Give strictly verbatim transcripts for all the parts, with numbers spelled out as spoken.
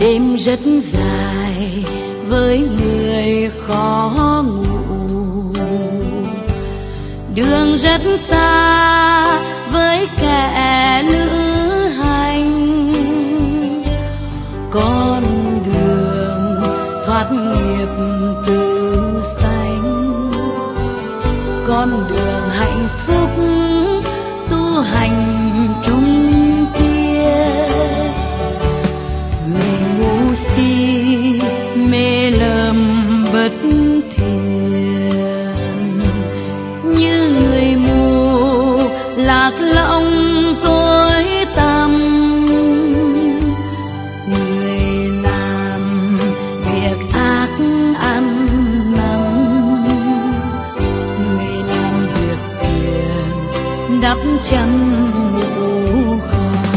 Đêm rất dài với người khó ngủ, đường rất xa với kẻ lữ hành. Con đường thoát nghiệp từ xanh, con đường hạnh phúc tu hành chung kia. Người ngu si mê lầm bất thiện, như người mù lạc lõng tối tăm. Người làm việc ác ăn năn, người làm việc thiện đắp chăn ngủ kho.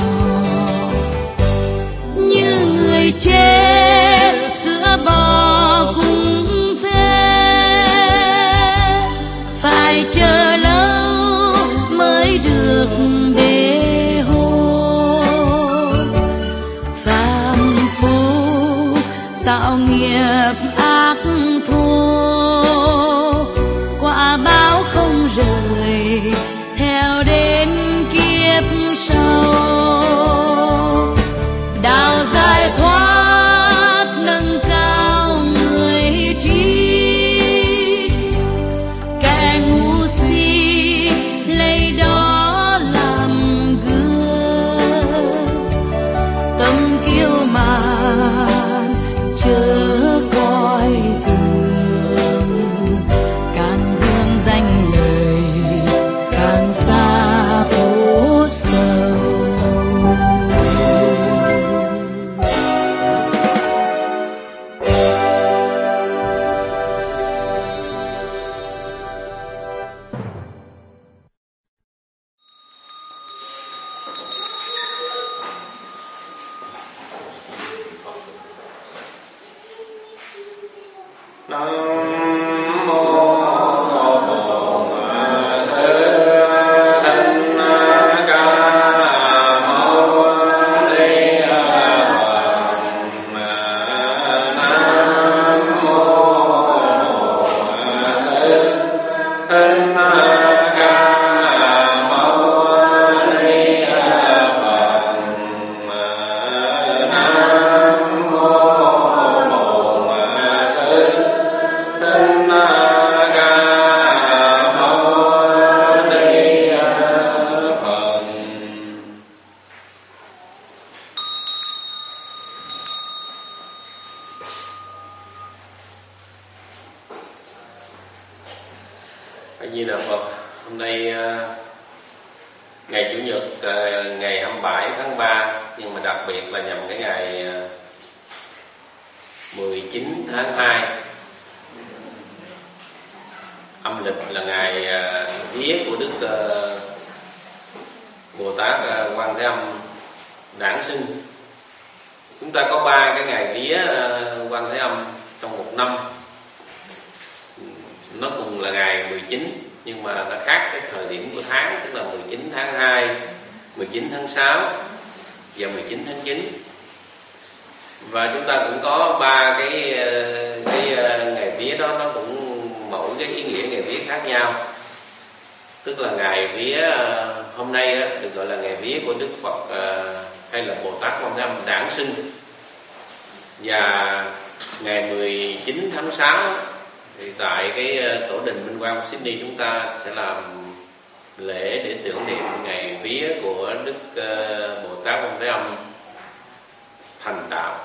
Như người chết sữa bò cũng thế, phải chờ lâu mới được để hôn. Phàm phu tạo nghiệp ác thô, quả báo không rời theo đến kiếp sau. Đạo giải thoát nâng cao người trí, kẻ ngu si lấy đó làm gương. Tâm kiêu mạn chớ coi thường, càng vương danh lời càng xa phố sâu. A Di Đà Phật. Hôm nay ngày Chủ nhật, ngày hai mươi bảy tháng ba, nhưng mà đặc biệt là nhằm cái ngày mười chín tháng hai âm lịch, là ngày vía của Đức Bồ Tát Quan Thế Âm đản sinh. Chúng ta có ba cái ngày vía Quan Thế Âm trong một năm. Nó cùng là ngày mười chín, nhưng mà nó khác cái thời điểm của tháng, tức là mười chín tháng hai, mười chín tháng sáu và mười chín tháng chín. Và chúng ta cũng có ba cái cái ngày vía đó, nó cũng mỗi cái ý nghĩa ngày vía khác nhau. Tức là ngày vía hôm nay đó, được gọi là ngày vía của Đức Phật hay là Bồ Tát Quan Thế Âm đản sinh. Và ngày mười chín tháng sáu thì tại cái tổ đình Minh Quang Sydney, chúng ta sẽ làm lễ để tưởng niệm ngày vía của Đức Bồ Tát Quan Thế Âm thành đạo.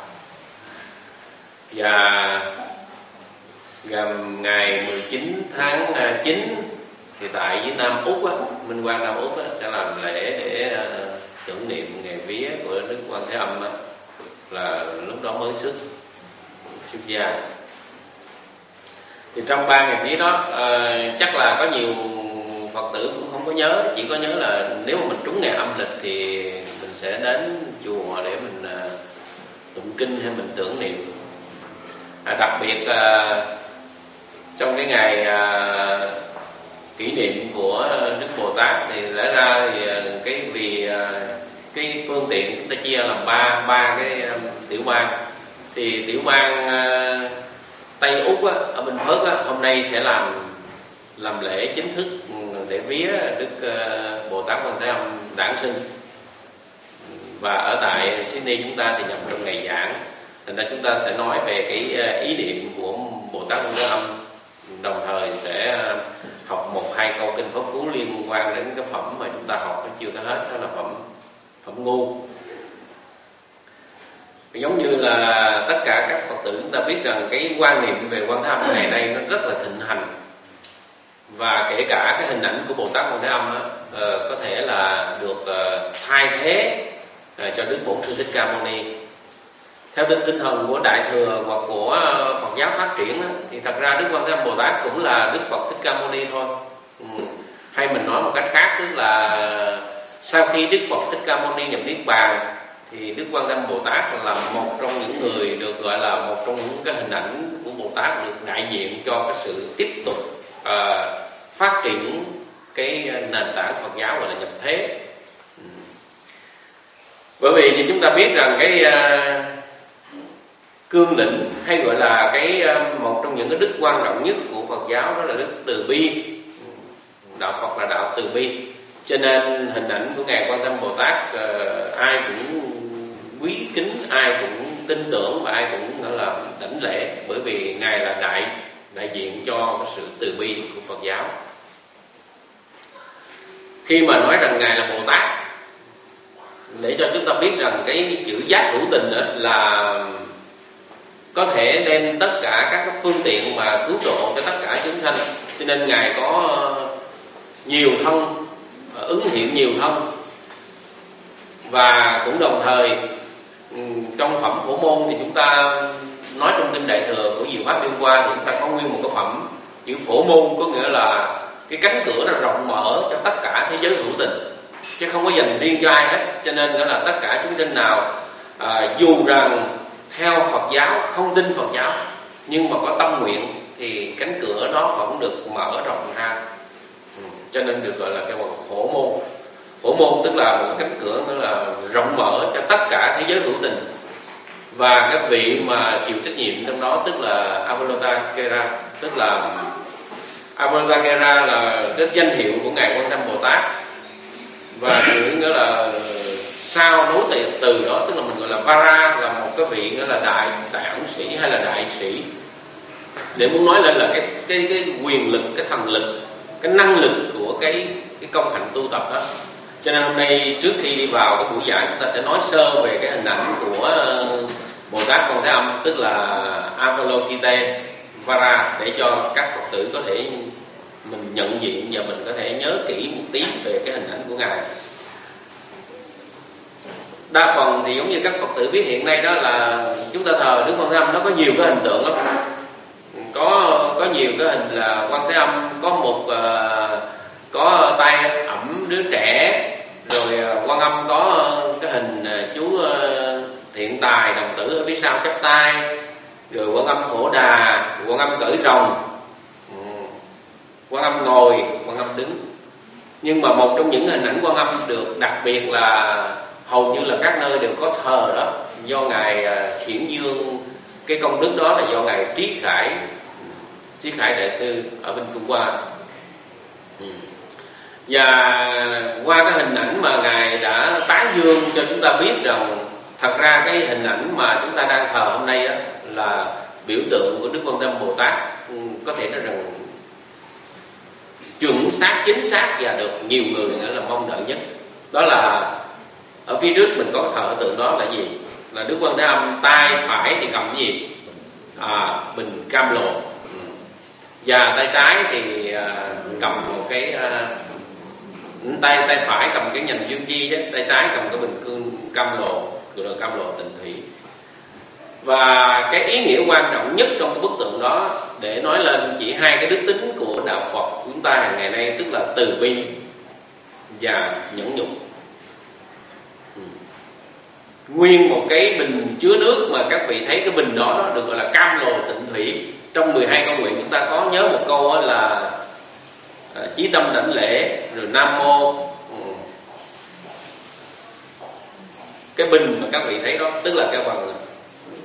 Và gần ngày mười chín tháng chín thì tại Việt Nam Úc á, Minh Quang Nam Úc á, sẽ làm lễ để tưởng niệm ngày vía của Đức Quan Thế Âm á, là lúc đó mới xuất xuất gia. Thì trong ba ngày vía đó uh, chắc là có nhiều Phật tử cũng không có nhớ, chỉ có nhớ là nếu mà mình trúng ngày âm lịch thì mình sẽ đến chùa để mình uh, tụng kinh hay mình tưởng niệm. À, đặc biệt uh, trong cái ngày uh, kỷ niệm của Đức Bồ Tát thì lẽ ra thì uh, cái vì uh, cái phương tiện chúng ta chia làm ba ba cái um, tiểu bang. thì tiểu bang uh, Tây Úc á, ở bên Phước á, hôm nay sẽ làm làm lễ chính thức để vía Đức uh, Bồ Tát Quan Thế Âm đản sinh. Và ở tại Sydney chúng ta thì nhằm trong ngày giảng, thành ra chúng ta sẽ nói về cái ý niệm của Bồ Tát Quan Thế Âm, đồng thời sẽ học một hai câu kinh pháp cú liên quan đến cái phẩm mà chúng ta học nó chưa có hết, đó là phẩm phẩm ngu. Giống như là tất cả các Phật tử chúng ta biết rằng cái quan niệm về Quan Thế Âm ngày nay nó rất là thịnh hành, và kể cả cái hình ảnh của Bồ Tát Quan Thế Âm đó, uh, có thể là được uh, thay thế uh, cho Đức Bổn Sư Thích Ca Mâu Ni. Theo tinh tinh thần của Đại Thừa hoặc của uh, Phật giáo phát triển đó, thì thật ra Đức Quan Thế Âm Bồ Tát cũng là Đức Phật Thích Ca Mâu Ni thôi. Ừ. Hay mình nói một cách khác, tức là sau khi Đức Phật Thích Ca Mâu Ni nhập niết bàn thì Đức Quan Thế Âm Bồ Tát là một trong những người được gọi là một trong những cái hình ảnh của Bồ Tát được đại diện cho cái sự tiếp tục uh, phát triển cái nền tảng Phật giáo gọi là nhập thế. Ừ. Bởi vì như chúng ta biết rằng cái uh, cương lĩnh hay gọi là cái uh, một trong những cái đức quan trọng nhất của Phật giáo đó là đức từ bi. Đạo Phật là đạo từ bi, cho nên hình ảnh của ngài Quan Thế Âm Bồ Tát uh, ai cũng quý kính, ai cũng tin tưởng và ai cũng gọi là đảnh lễ, bởi vì ngài là đại đại diện cho cái sự từ bi của Phật giáo. Khi mà nói rằng ngài là Bồ Tát, để cho chúng ta biết rằng cái chữ giác hữu tình đó là có thể đem tất cả các cái phương tiện mà cứu độ cho tất cả chúng sanh, cho nên ngài có nhiều thân, ứng hiện nhiều thân. Và cũng đồng thời trong phẩm Phổ Môn thì chúng ta nói trong kinh Đại Thừa của Diệu Pháp Liên Hoa thì chúng ta có nguyên một cái phẩm chữ Phổ Môn, có nghĩa là cái cánh cửa nó rộng mở cho tất cả thế giới hữu tình, chứ không có dành riêng cho ai hết. Cho nên nghĩa là tất cả chúng sinh nào à, dù rằng theo Phật giáo, không tin Phật giáo, nhưng mà có tâm nguyện thì cánh cửa đó vẫn được mở rộng ra. Ừ, cho nên được gọi là cái bằng Phổ Môn. Phổ Môn tức là một cánh cửa nữa là rộng mở cho tất cả thế giới hữu tình. Và các vị mà chịu trách nhiệm trong đó tức là Avalokiteshvara, tức là Avalokiteshvara là cái danh hiệu của ngài Quan Thế Âm Bồ Tát. Và chữ nghĩa là sau nối từ, từ đó tức là mình gọi là Vara, là một cái vị nghĩa là đại đại ẩn sĩ hay là đại sĩ, để muốn nói lên là cái cái cái quyền lực, cái thần lực, cái năng lực của cái cái công hạnh tu tập đó. Cho nên hôm nay trước khi đi vào cái buổi giảng, chúng ta sẽ nói sơ về cái hình ảnh của Bồ Tát Quan Thế Âm, tức là Avalokiteshvara, để cho các Phật tử có thể mình nhận diện và mình có thể nhớ kỹ một tí về cái hình ảnh của ngài. Đa phần thì giống như các Phật tử biết hiện nay đó là chúng ta thờ Đức Quan Thế Âm, nó có nhiều cái hình tượng lắm. Có có nhiều cái hình là Quan Thế Âm có một uh, có tay ẵm đứa trẻ, rồi uh, Quan Âm có uh, cái hình uh, chú uh, Thiện Tài đồng tử ở phía sau chắp tay, rồi Quan Âm Phổ Đà, Quan Âm cởi rồng, Quan Âm ngồi, Quan Âm đứng. Nhưng mà một trong những hình ảnh Quan Âm được đặc biệt là hầu như là các nơi đều có thờ đó, do ngài Xiển Dương, cái công đức đó là do ngài Trí Khải, Trí Khải đại sư ở bên Trung Hoa. Ừ. Và qua cái hình ảnh mà ngài đã tán dương cho chúng ta biết rằng thật ra cái hình ảnh mà chúng ta đang thờ hôm nay đó là biểu tượng của Đức Quan Thế Âm Bồ Tát, có thể nói rằng chuẩn xác, chính xác và được nhiều người nghĩa là mong đợi nhất. Đó là ở phía trước mình có thờ tượng đó là gì? Là Đức Quan Thế Âm tay phải thì cầm cái gì? À, bình cam lồ. Ừ. Và tay trái thì à, cầm một cái à, tay tay phải cầm cái nhành dương chi đó, tay trái cầm cái bình cương cam lồ, gọi là cam lồ tịnh thủy. Và cái ý nghĩa quan trọng nhất trong cái bức tượng đó để nói lên chỉ hai cái đức tính của đạo Phật của chúng ta hàng ngày nay, tức là từ bi và nhẫn nhục. Ừ. Nguyên một cái bình chứa nước mà các vị thấy cái bình đó được gọi là cam lồ tịnh thủy. Trong mười hai câu nguyện chúng ta có nhớ một câu là à, chí tâm đảnh lễ, rồi Nam Mô. Ừ. Cái bình mà các vị thấy đó tức là cái bằng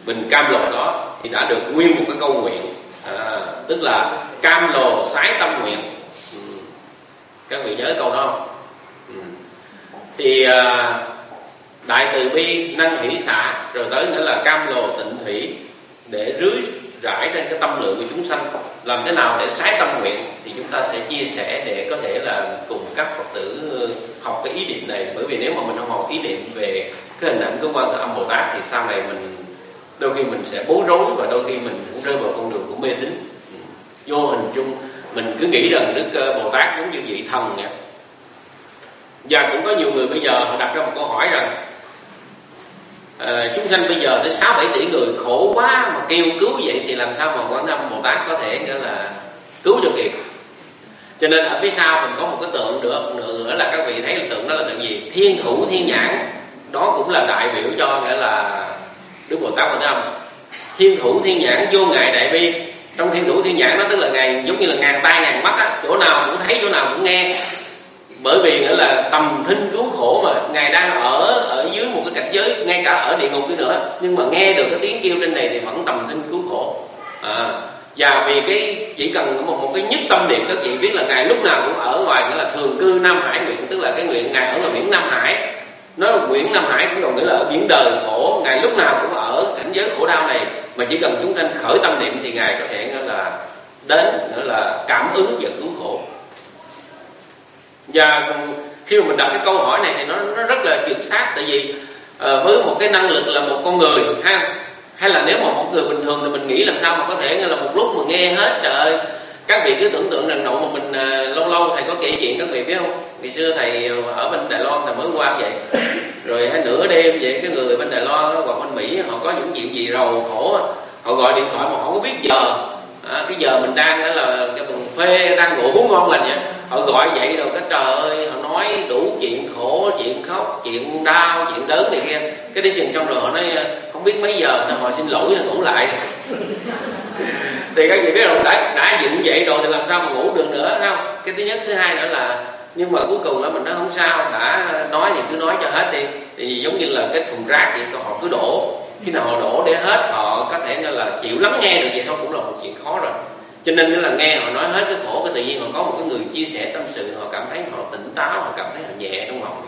mình cam lồ đó thì đã được nguyên một cái câu nguyện, à, tức là cam lồ sái tâm nguyện. Ừ. Các vị nhớ câu đó không? Ừ. Thì à, đại từ bi năng hỷ xả, rồi tới nữa là cam lồ tịnh thủy, để rưới rải trên cái tâm lượng của chúng sanh. Làm thế nào để sái tâm nguyện thì chúng ta sẽ chia sẻ để có thể là cùng các Phật tử học cái ý niệm này. Bởi vì nếu mà mình không học ý niệm về cái hình ảnh của Quan Thế Âm Bồ Tát thì sau này mình đôi khi mình sẽ bối rối, và đôi khi mình cũng rơi vào con đường của mê tín. Vô hình chung mình cứ nghĩ rằng Đức Bồ Tát giống như vị thần vậy. Và cũng có nhiều người bây giờ họ đặt ra một câu hỏi rằng à, chúng sanh bây giờ tới sáu bảy tỷ người khổ quá mà kêu cứu vậy thì làm sao mà Quan Thế Âm Bồ Tát có thể nghĩa là cứu cho kịp. Cho nên ở phía sau mình có một cái tượng được nữa là các vị thấy là tượng đó là tượng gì? Thiên Thủ Thiên Nhãn. Đó cũng là đại biểu cho nghĩa là Đức Bồ Tát Quan Thế Âm. Thiên Thủ Thiên Nhãn vô ngại đại bi. Trong Thiên Thủ Thiên Nhãn đó tức là ngài giống như là ngàn tai ngàn mắt á, chỗ nào cũng thấy, chỗ nào cũng nghe. Bởi vì nghĩa là tầm thinh cứu khổ mà ngài đang ở ở dưới một cái cảnh giới, ngay cả ở địa ngục đi nữa, nhưng mà nghe được cái tiếng kêu trên này thì vẫn tầm thinh cứu khổ. À, và vì cái chỉ cần một, một cái nhất tâm niệm, các vị biết là ngài lúc nào cũng ở ngoài nghĩa là thường cư Nam Hải nguyện, tức là cái nguyện ngài ở ngoài biển Nam Hải. Nói nguyện Nam Hải cũng đồng nghĩa là ở biển đời khổ, ngài lúc nào cũng ở cảnh giới khổ đau này, mà chỉ cần chúng sanh khởi tâm niệm thì ngài có thể nghĩa là đến nghĩa là cảm ứng và cứu khổ. Và khi mà mình đặt cái câu hỏi này thì nó, nó rất là chuẩn xác. Tại vì uh, với một cái năng lực là một con người ha, hay là nếu mà một người bình thường thì mình nghĩ làm sao mà có thể là một lúc mà nghe hết. Trời ơi, các vị cứ tưởng tượng rằng độ mà mình uh, lâu lâu thầy có kể chuyện, các vị biết không? Ngày xưa thầy ở bên Đài Loan, thầy mới qua vậy, rồi hay nửa đêm vậy, cái người bên Đài Loan hoặc bên Mỹ họ có những chuyện gì rầu khổ, họ gọi điện thoại mà họ không biết giờ. À, cái giờ mình đang đó là cái mình phê đang ngủ ngon lành vậy, họ gọi vậy rồi cái trời ơi họ nói đủ chuyện khổ, chuyện khóc, chuyện đau, chuyện đớn này kia. Cái đi chừng xong rồi họ nói không biết mấy giờ, thì họ xin lỗi là ngủ lại. Thì các vị biết rồi, đã đã dựng vậy rồi thì làm sao mà ngủ được nữa, không? Cái thứ nhất, thứ hai nữa là nhưng mà cuối cùng là mình nói không sao, đã nói thì cứ nói cho hết đi. Thì giống như là cái thùng rác vậy, họ cứ đổ, khi nào họ đổ để hết họ có thể là chịu lắng nghe được vậy thôi cũng là một chuyện khó rồi. Cho nên là nghe họ nói hết cái khổ, cái tự nhiên họ có một cái người chia sẻ tâm sự, họ cảm thấy họ tỉnh táo, họ cảm thấy họ nhẹ trong lòng.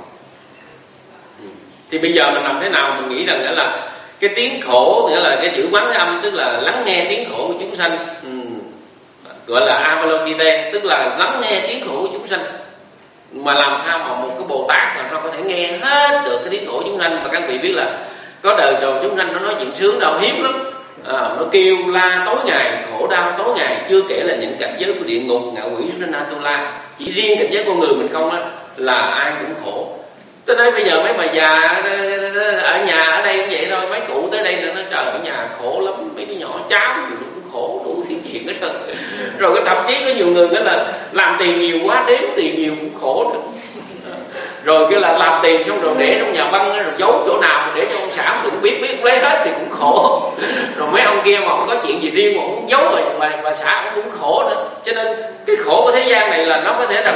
Ừ. Thì bây giờ mình làm thế nào mình nghĩ rằng nghĩa là cái tiếng khổ, nghĩa là cái chữ Quán Thế Âm tức là lắng nghe tiếng khổ của chúng sanh. Ừ. Gọi là Avalokite, tức là lắng nghe tiếng khổ của chúng sanh. Mà làm sao mà một cái Bồ Tát làm sao có thể nghe hết được cái tiếng khổ chúng sanh. Mà các vị biết là có đời đầu chúng sanh nó nói chuyện sướng đâu, hiếm lắm. À, nó kêu la tối ngày, khổ đau tối ngày, chưa kể là những cảnh giới của địa ngục, ngạ quỷ, sanh Atula. Chỉ riêng cảnh giới con người mình không á là ai cũng khổ. Tới đây bây giờ mấy bà già ở nhà ở đây cũng vậy thôi, mấy cụ tới đây nữa nó trời ở nhà khổ lắm, mấy đứa nhỏ cháu gì cũng khổ đủ thiên chuyện hết trơn. Rồi cái thậm chí có nhiều người nữa là làm tiền nhiều quá, đếm tiền nhiều cũng khổ nữa. Rồi cái là làm tiền xong rồi để trong nhà băng rồi giấu chỗ nào mà để cho ông xã cũng biết biết lấy hết thì cũng khổ. Rồi mấy ông kia mà không có chuyện gì riêng mà cũng giấu rồi bà, bà xã cũng khổ nữa. Cho nên cái khổ của thế gian này là nó có thể là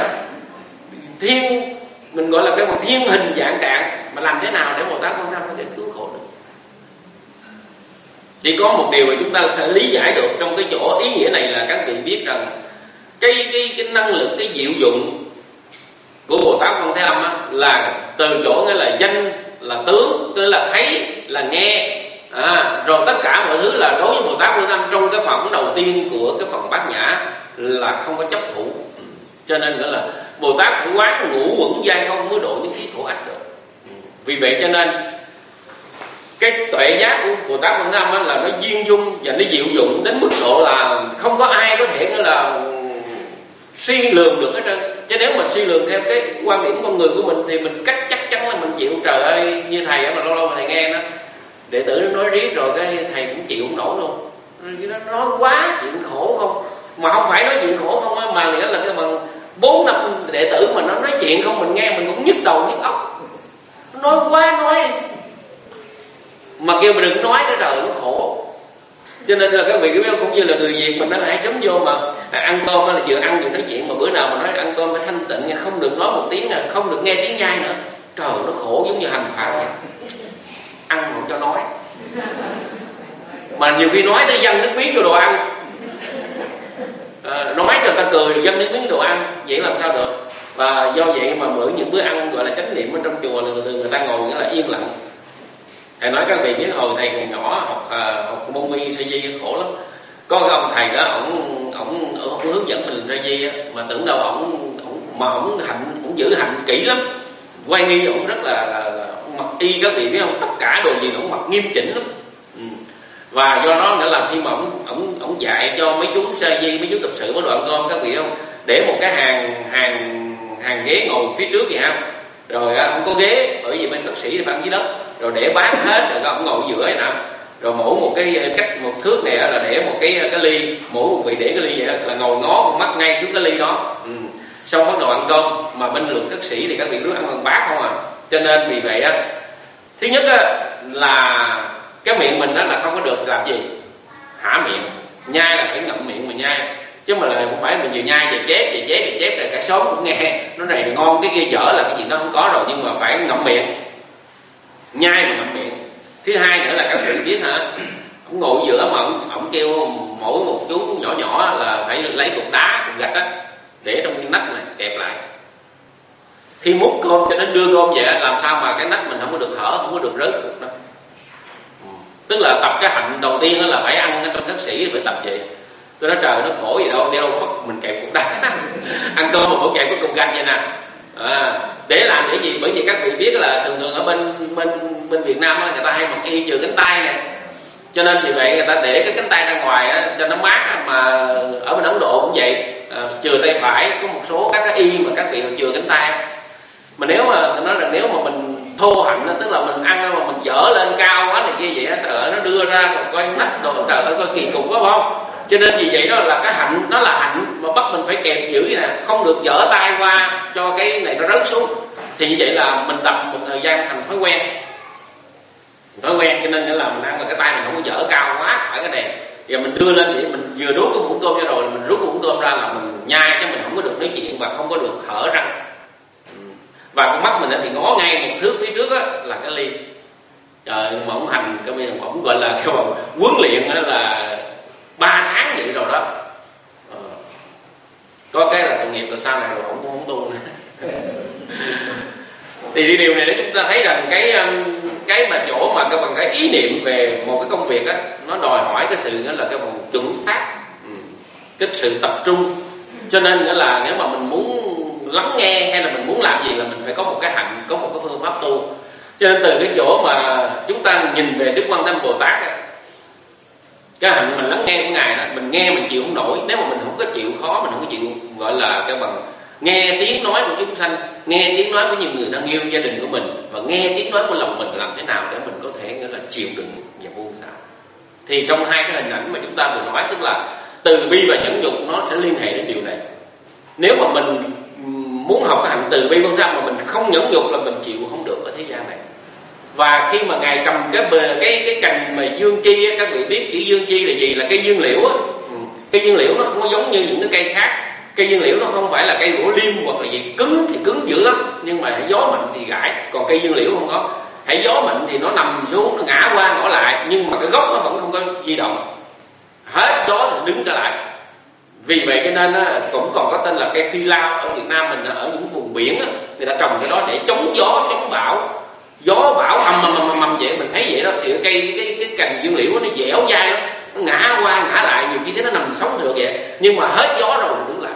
thiên, mình gọi là cái một thiên hình dạng trạng, mà làm thế nào để Bồ Tát Quan Thế Âm có thể cứu khổ được? Chỉ có một điều mà chúng ta sẽ lý giải được trong cái chỗ ý nghĩa này là các vị biết rằng cái cái cái năng lực, cái diệu dụng của Bồ Tát Quan Thế Âm á, là từ chỗ nghĩa là danh, là tướng, tức là thấy, là nghe, à, rồi tất cả mọi thứ là đối với Bồ Tát Quan Thế Âm trong cái phần đầu tiên của cái phần Bát Nhã là không có chấp thủ. Cho nên nữa là Bồ Tát phải quán ngũ uẩn giai không mới độ những cái khổ ách được. Vì vậy cho nên cái tuệ giác của Bồ Tát Quan Thế Âm là nó duyên dung và nó diệu dụng đến mức độ là không có ai có thể là suy lường được hết trơn. Chứ nếu mà suy lường theo cái quan điểm con người của mình thì mình cách chắc chắn là mình chịu. Trời ơi, như thầy mà lâu lâu thầy nghe nó đệ tử nó nói riết rồi cái thầy cũng chịu không nổi luôn. Nó nói quá chuyện khổ không, mà không phải nói chuyện khổ không á, mà nghĩa là cái bằng bốn năm đệ tử mà nó nói chuyện không mình nghe mình cũng nhức đầu nhức óc. Nó nói quá nói mà kêu mình đừng nói cái trời nó khổ. Cho nên là các vị biết cũng như là người Việt mình nó hãy sớm vô mà ăn cơm là vừa ăn vừa nói chuyện, mà bữa nào mà nói ăn cơm phải thanh tịnh, không được nói một tiếng, không được nghe tiếng nhai nữa. Trời nó khổ giống như hành phạt vậy. Ăn không cho nói. mà nhiều khi nói tới dâng nước miếng vô đồ ăn, à, nói cho ta cười dâng nước miếng đồ ăn, vậy làm sao được? Và do vậy mà mỗi những bữa ăn gọi là chánh niệm ở trong chùa là từ người ta ngồi nghĩa là yên lặng. Thầy nói các vị biết hồi thầy còn nhỏ học à, học môn vi sa di khổ lắm. Có cái ông thầy đó, ổng ổng hướng dẫn mình sa di mà tưởng đâu ổng ổng mà ổng hạnh ổng giữ hạnh kỹ lắm, quay nghi ổng rất là, là, là mặc y, các vị biết không, tất cả đồ gì ổng mặc nghiêm chỉnh lắm. Ừ. Và do đó nữa là khi mà ổng ổng ổng dạy cho mấy chú sa di, mấy chú tập sự, mấy đoạn cơm, các vị không, để một cái hàng hàng hàng ghế ngồi phía trước vậy ha, rồi không có ghế bởi vì bên bác sĩ thì phải dưới đất, rồi để bát hết, rồi ông ngồi giữa vậy nè, rồi mỗi một cái cách một thước này là để một cái cái ly, mỗi một vị để cái ly vậy là ngồi ngó con mắt ngay xuống cái ly đó. Ừ. Xong bắt đầu ăn cơm, mà bên lượng bác sĩ thì các vị cứ ăn bằng bát không à, cho nên vì vậy á, thứ nhất á là cái miệng mình đó là không có được làm gì hả miệng, nhai là phải ngậm miệng mà nhai, chứ mà là không phải mình vừa nhai vừa chép vừa chép vừa chép là cả xóm cũng nghe nó này ngon cái kia dở là cái gì nó không có rồi, nhưng mà phải ngậm miệng, nhai mà ngậm miệng. Thứ hai nữa là các vị biết hả, ông ngồi giữa mà ông, ông kêu mỗi một chú nhỏ nhỏ là phải lấy cục đá cục gạch á để trong cái nách này kẹp lại, khi múc cơm cho đến đưa cơm về làm sao mà cái nách mình không có được hở, không có được rớt cục đó. Ừ. Tức là tập cái hạnh đầu tiên là phải ăn trong bác sĩ phải tập vậy. Tôi nói trời nó khổ gì đâu, đeo mất mình kẹp cục đá ăn cơm mà mỗi kẹp có cục gạch vậy nè. À, để làm để gì? Bởi vì các vị biết là thường thường ở bên bên bên Việt Nam á, người ta hay mặc y chừa cánh tay này, cho nên vì vậy người ta để cái cánh tay ra ngoài á, cho nó mát á. Mà ở bên Ấn Độ cũng vậy, à, chừa tay phải, có một số các cái y mà các vị chừa cánh tay. Mà nếu mà nói là nếu mà mình thô hạnh á, tức là mình ăn mà mình dở lên cao quá này kia vậy á, trời ơi nó đưa ra rồi coi nách đồ, trời ơi coi kỳ cục quá, phải không? Cho nên vì vậy đó là cái hạnh, nó là hạnh mà bắt mình phải kẹp giữ vậy nè, không được dở tay qua cho cái này nó rớt xuống. Thì như vậy là mình tập một thời gian thành thói quen, thói quen cho nên là mình ăn mà cái tay mình không có dở cao quá phải cái này. Và mình đưa lên vậy, mình vừa rút cái muỗng tôm ra rồi mình rút cái muỗng tôm ra là mình nhai, chứ mình không có được nói chuyện và không có được hở răng. Và con mắt mình thì ngó ngay một thước phía trước á là cái ly. Trời, mà ông hành cái bây giờ ông gọi là cái mà huấn luyện đó là ba tháng vậy rồi đó. Ờ. Có cái là tội nghiệp là sau này rồi ổng cũng không tu nữa. Thì điều này để chúng ta thấy rằng cái cái mà chỗ mà cái bằng cái ý niệm về một cái công việc á, nó đòi hỏi cái sự đó là cái bằng chuẩn xác, cái sự tập trung. Cho nên nữa là nếu mà mình muốn lắng nghe hay là mình muốn làm gì là mình phải có một cái hạnh, có một cái phương pháp tu. Cho nên từ cái chỗ mà chúng ta nhìn về Đức Quan Tâm Bồ Tát á, cái hạnh mình lắng nghe của ngài đó, mình nghe mình chịu không nổi. Nếu mà mình không có chịu khó, mình không có chịu gọi là cái bằng nghe tiếng nói của chúng sanh, nghe tiếng nói của những người đang yêu gia đình của mình, và nghe tiếng nói của lòng mình làm thế nào để mình có thể nghĩa là chịu đựng và buông xả. Thì trong hai cái hình ảnh mà chúng ta vừa nói, tức là từ bi và nhẫn nhục, nó sẽ liên hệ đến điều này. Nếu mà mình muốn học cái hạnh từ bi vân ra mà mình không nhẫn nhục là mình chịu không được ở thế gian này. Và khi mà ngài cầm cái bề cái cái cành mà dương chi á, các vị biết chữ dương chi là gì? Là cây dương liễu á. Cây dương liễu nó không có giống như những cái cây khác. Cây dương liễu nó không phải là cây gỗ liêm hoặc là gì, cứng thì cứng dữ lắm, nhưng mà hãy gió mạnh thì gãy. Còn cây dương liễu không có, hãy gió mạnh thì nó nằm xuống, nó ngã qua ngõ lại, nhưng mà cái gốc nó vẫn không có di động. Hết gió thì đứng trở lại. Vì vậy cho nên á, cũng còn có tên là cây phi lao ở Việt Nam mình, ở những vùng biển á, người ta trồng cái đó để chống gió chống bão. Gió bão ầm ầm ầm ầm vậy, mình thấy vậy đó thì cái cây cái cái cành dương liễu nó dẻo dai lắm, nó ngã qua ngã lại, nhiều khi thấy nó nằm sống được vậy, nhưng mà hết gió rồi mình đứng lại.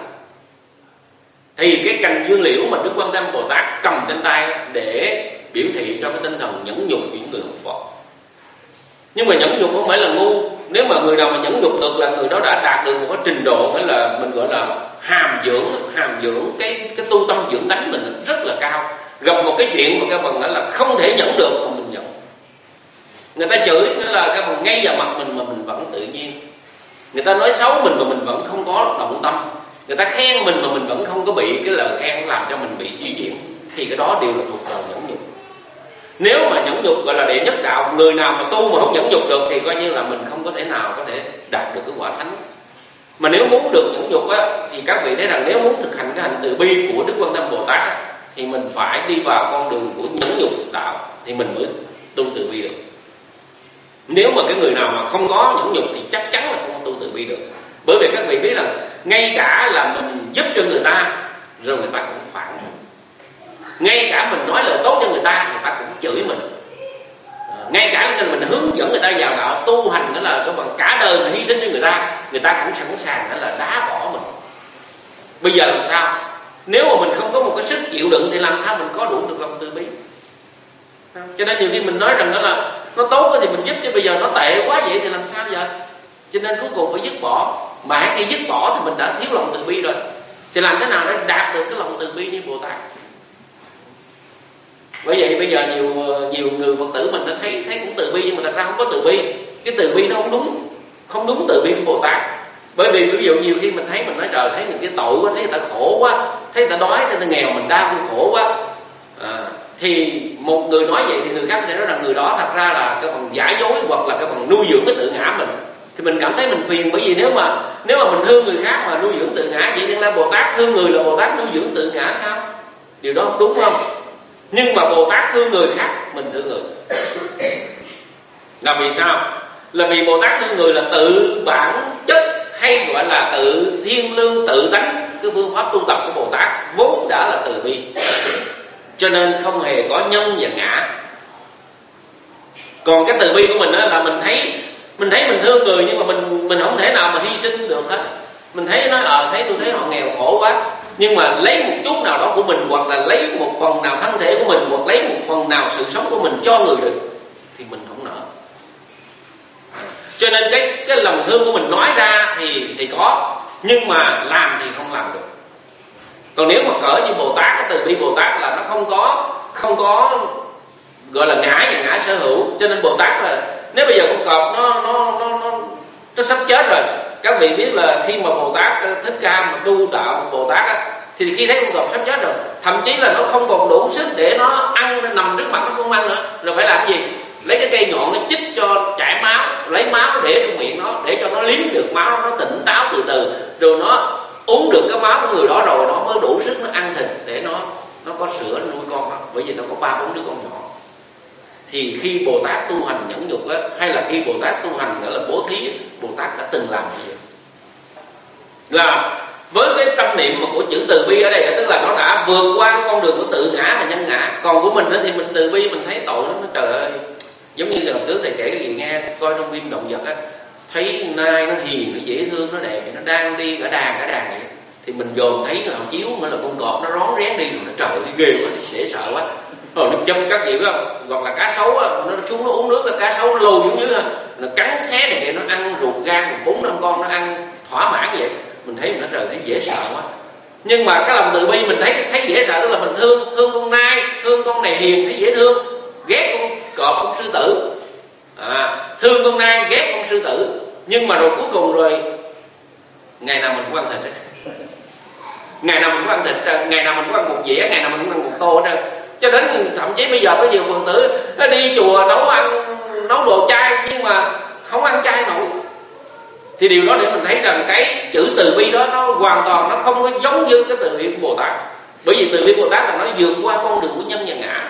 Thì cái cành dương liễu mà Đức Quan Tâm Bồ Tát cầm trên tay để biểu thị cho cái tinh thần nhẫn nhục của những người học Phật. Nhưng mà nhẫn nhục không phải là ngu. Nếu mà người nào mà nhẫn nhục được là người đó đã đạt được một cái trình độ, hay là mình gọi là hàm dưỡng hàm dưỡng cái cái tu tâm dưỡng tánh mình rất là cao. Gặp một cái chuyện mà các bằng là không thể nhẫn được mà mình nhẫn. Người ta chửi nghĩa là các bằng ngay vào mặt mình mà mình vẫn tự nhiên. Người ta nói xấu mình mà mình vẫn không có động tâm. Người ta khen mình mà mình vẫn không có bị cái lời khen làm cho mình bị suy diễn. Thì cái đó đều là thuộc vào nhẫn nhục. Nếu mà nhẫn nhục gọi là đệ nhất đạo, người nào mà tu mà không nhẫn nhục được thì coi như là mình không có thể nào có thể đạt được cái quả thánh. Mà nếu muốn được nhẫn nhục á, thì các vị thấy rằng nếu muốn thực hành cái hành từ bi của Đức Quan Tâm Bồ Tát á, thì mình phải đi vào con đường của nhẫn nhục đạo thì mình mới tu từ bi được. Nếu mà cái người nào mà không có nhẫn nhục thì chắc chắn là không có tu từ bi được. Bởi vì các vị biết là ngay cả là mình giúp cho người ta rồi người ta cũng phản, ngay cả mình nói lời tốt cho người ta người ta cũng chửi mình, ngay cả là mình hướng dẫn người ta vào đạo tu hành đó là bằng cả đời mình hy sinh cho người ta, người ta cũng sẵn sàng đó là đá bỏ mình. Bây giờ làm sao? Nếu mà mình không có một cái sức chịu đựng thì làm sao mình có đủ được lòng từ bi? Cho nên nhiều khi mình nói rằng đó là nó tốt thì mình giúp, chứ bây giờ nó tệ quá vậy thì làm sao giờ? Cho nên cuối cùng phải dứt bỏ. Mà hãy khi dứt bỏ thì mình đã thiếu lòng từ bi rồi. Thì làm thế nào để đạt được cái lòng từ bi như Bồ Tát? Bởi vậy bây giờ nhiều nhiều người Phật tử mình đã thấy thấy cũng từ bi, nhưng mà thật ra không có từ bi. Cái từ bi nó không đúng, không đúng từ bi của Bồ Tát. Bởi vì ví dụ nhiều khi mình thấy mình nói trời, thấy người kia tội quá, thấy người ta khổ quá, thấy người ta đói, thấy người ta nghèo, mình đau, mình khổ quá. À, thì một người nói vậy thì người khác có thể nói rằng người đó thật ra là cái phần giả dối hoặc là cái phần nuôi dưỡng cái tự ngã mình. Thì mình cảm thấy mình phiền, bởi vì nếu mà nếu mà mình thương người khác mà nuôi dưỡng tự ngã, vậy nên là Bồ Tát thương người là Bồ Tát nuôi dưỡng tự ngã sao? Điều đó không đúng không? Nhưng mà Bồ Tát thương người khác, mình thương người. Là vì sao? Là vì Bồ Tát thương người là tự bản chất, hay gọi là tự thiên lương tự tánh. Cái phương pháp tu tập của Bồ Tát vốn đã là từ bi, cho nên không hề có nhân và ngã. Còn cái từ bi của mình đó là mình thấy mình thấy mình thương người, nhưng mà mình mình không thể nào mà hy sinh được hết. Mình thấy nói ờ à, thấy tôi thấy họ nghèo khổ quá, nhưng mà lấy một chút nào đó của mình, hoặc là lấy một phần nào thân thể của mình, hoặc lấy một phần nào sự sống của mình cho người được, thì mình không nỡ. Cho nên cái cái lòng thương của mình nói ra thì thì có, nhưng mà làm thì không làm được. Còn nếu mà cỡ như Bồ Tát, cái từ bi Bồ Tát là nó không có không có gọi là ngã và ngã sở hữu. Cho nên Bồ Tát là nếu bây giờ con cọp nó nó nó nó nó sắp chết rồi, các vị biết là khi mà Bồ Tát Thích Ca mà tu đạo Bồ Tát á, thì khi thấy con cọp sắp chết rồi, thậm chí là nó không còn đủ sức để nó ăn, nó nằm trước mặt nó không ăn nữa, rồi phải làm gì? Lấy cái cây nhọn nó chích cho chảy máu, lấy máu để trong miệng nó, để cho nó liếm được máu, nó tỉnh táo từ từ, rồi nó uống được cái máu của người đó rồi nó mới đủ sức nó ăn thịt để nó nó có sữa nuôi con đó. Bởi vì nó có ba bốn đứa con nhỏ. Thì khi Bồ Tát tu hành nhẫn nhục á, hay là khi Bồ Tát tu hành gọi là bố thí, Bồ Tát đã từng làm như vậy. Là với cái tâm niệm mà của chữ từ bi ở đây, tức là nó đã vượt qua con đường của tự ngã và nhân ngã. Còn của mình đó thì mình từ bi, mình thấy tội nó, nó trời ơi, giống như lần trước thầy kể cái gì nghe, coi trong phim động vật á, thấy nai nó hiền, nó dễ thương, nó đẹp, nó đang đi cả đàn cả đàn vậy, thì mình dòm thấy là chiếu nữa là con cọp nó rón rén đi, rồi nó trời đi ghê quá, thì dễ sợ quá, rồi nó châm các gì phải không? Hoặc là cá sấu á, nó xuống nó uống nước, là cá sấu nó lùi xuống dưới, nó cắn xé này kìa, nó ăn ruột gan bốn năm con, nó ăn thỏa mãn vậy, mình thấy mình nó trời thấy dễ sợ quá. Nhưng mà cái lòng từ bi mình thấy thấy dễ sợ, tức là mình thương thương con nai, thương con này hiền thấy dễ thương, ghét con cọp, con sư tử, à, thương con nai, ghét con sư tử. Nhưng mà rồi cuối cùng rồi ngày nào mình cũng ăn thịt ấy. Ngày nào mình cũng ăn thịt, ngày nào mình cũng ăn một dĩa, ngày nào mình cũng ăn một tô đó. Cho đến thậm chí bây giờ có nhiều Phật tử nó đi chùa nấu ăn, nấu đồ chay nhưng mà không ăn chay nổi. Thì điều đó để mình thấy rằng cái chữ từ bi đó nó hoàn toàn nó không có giống như cái từ bi của Bồ Tát. Bởi vì từ bi Bồ Tát là nó vượt qua con đường của nhân và ngã.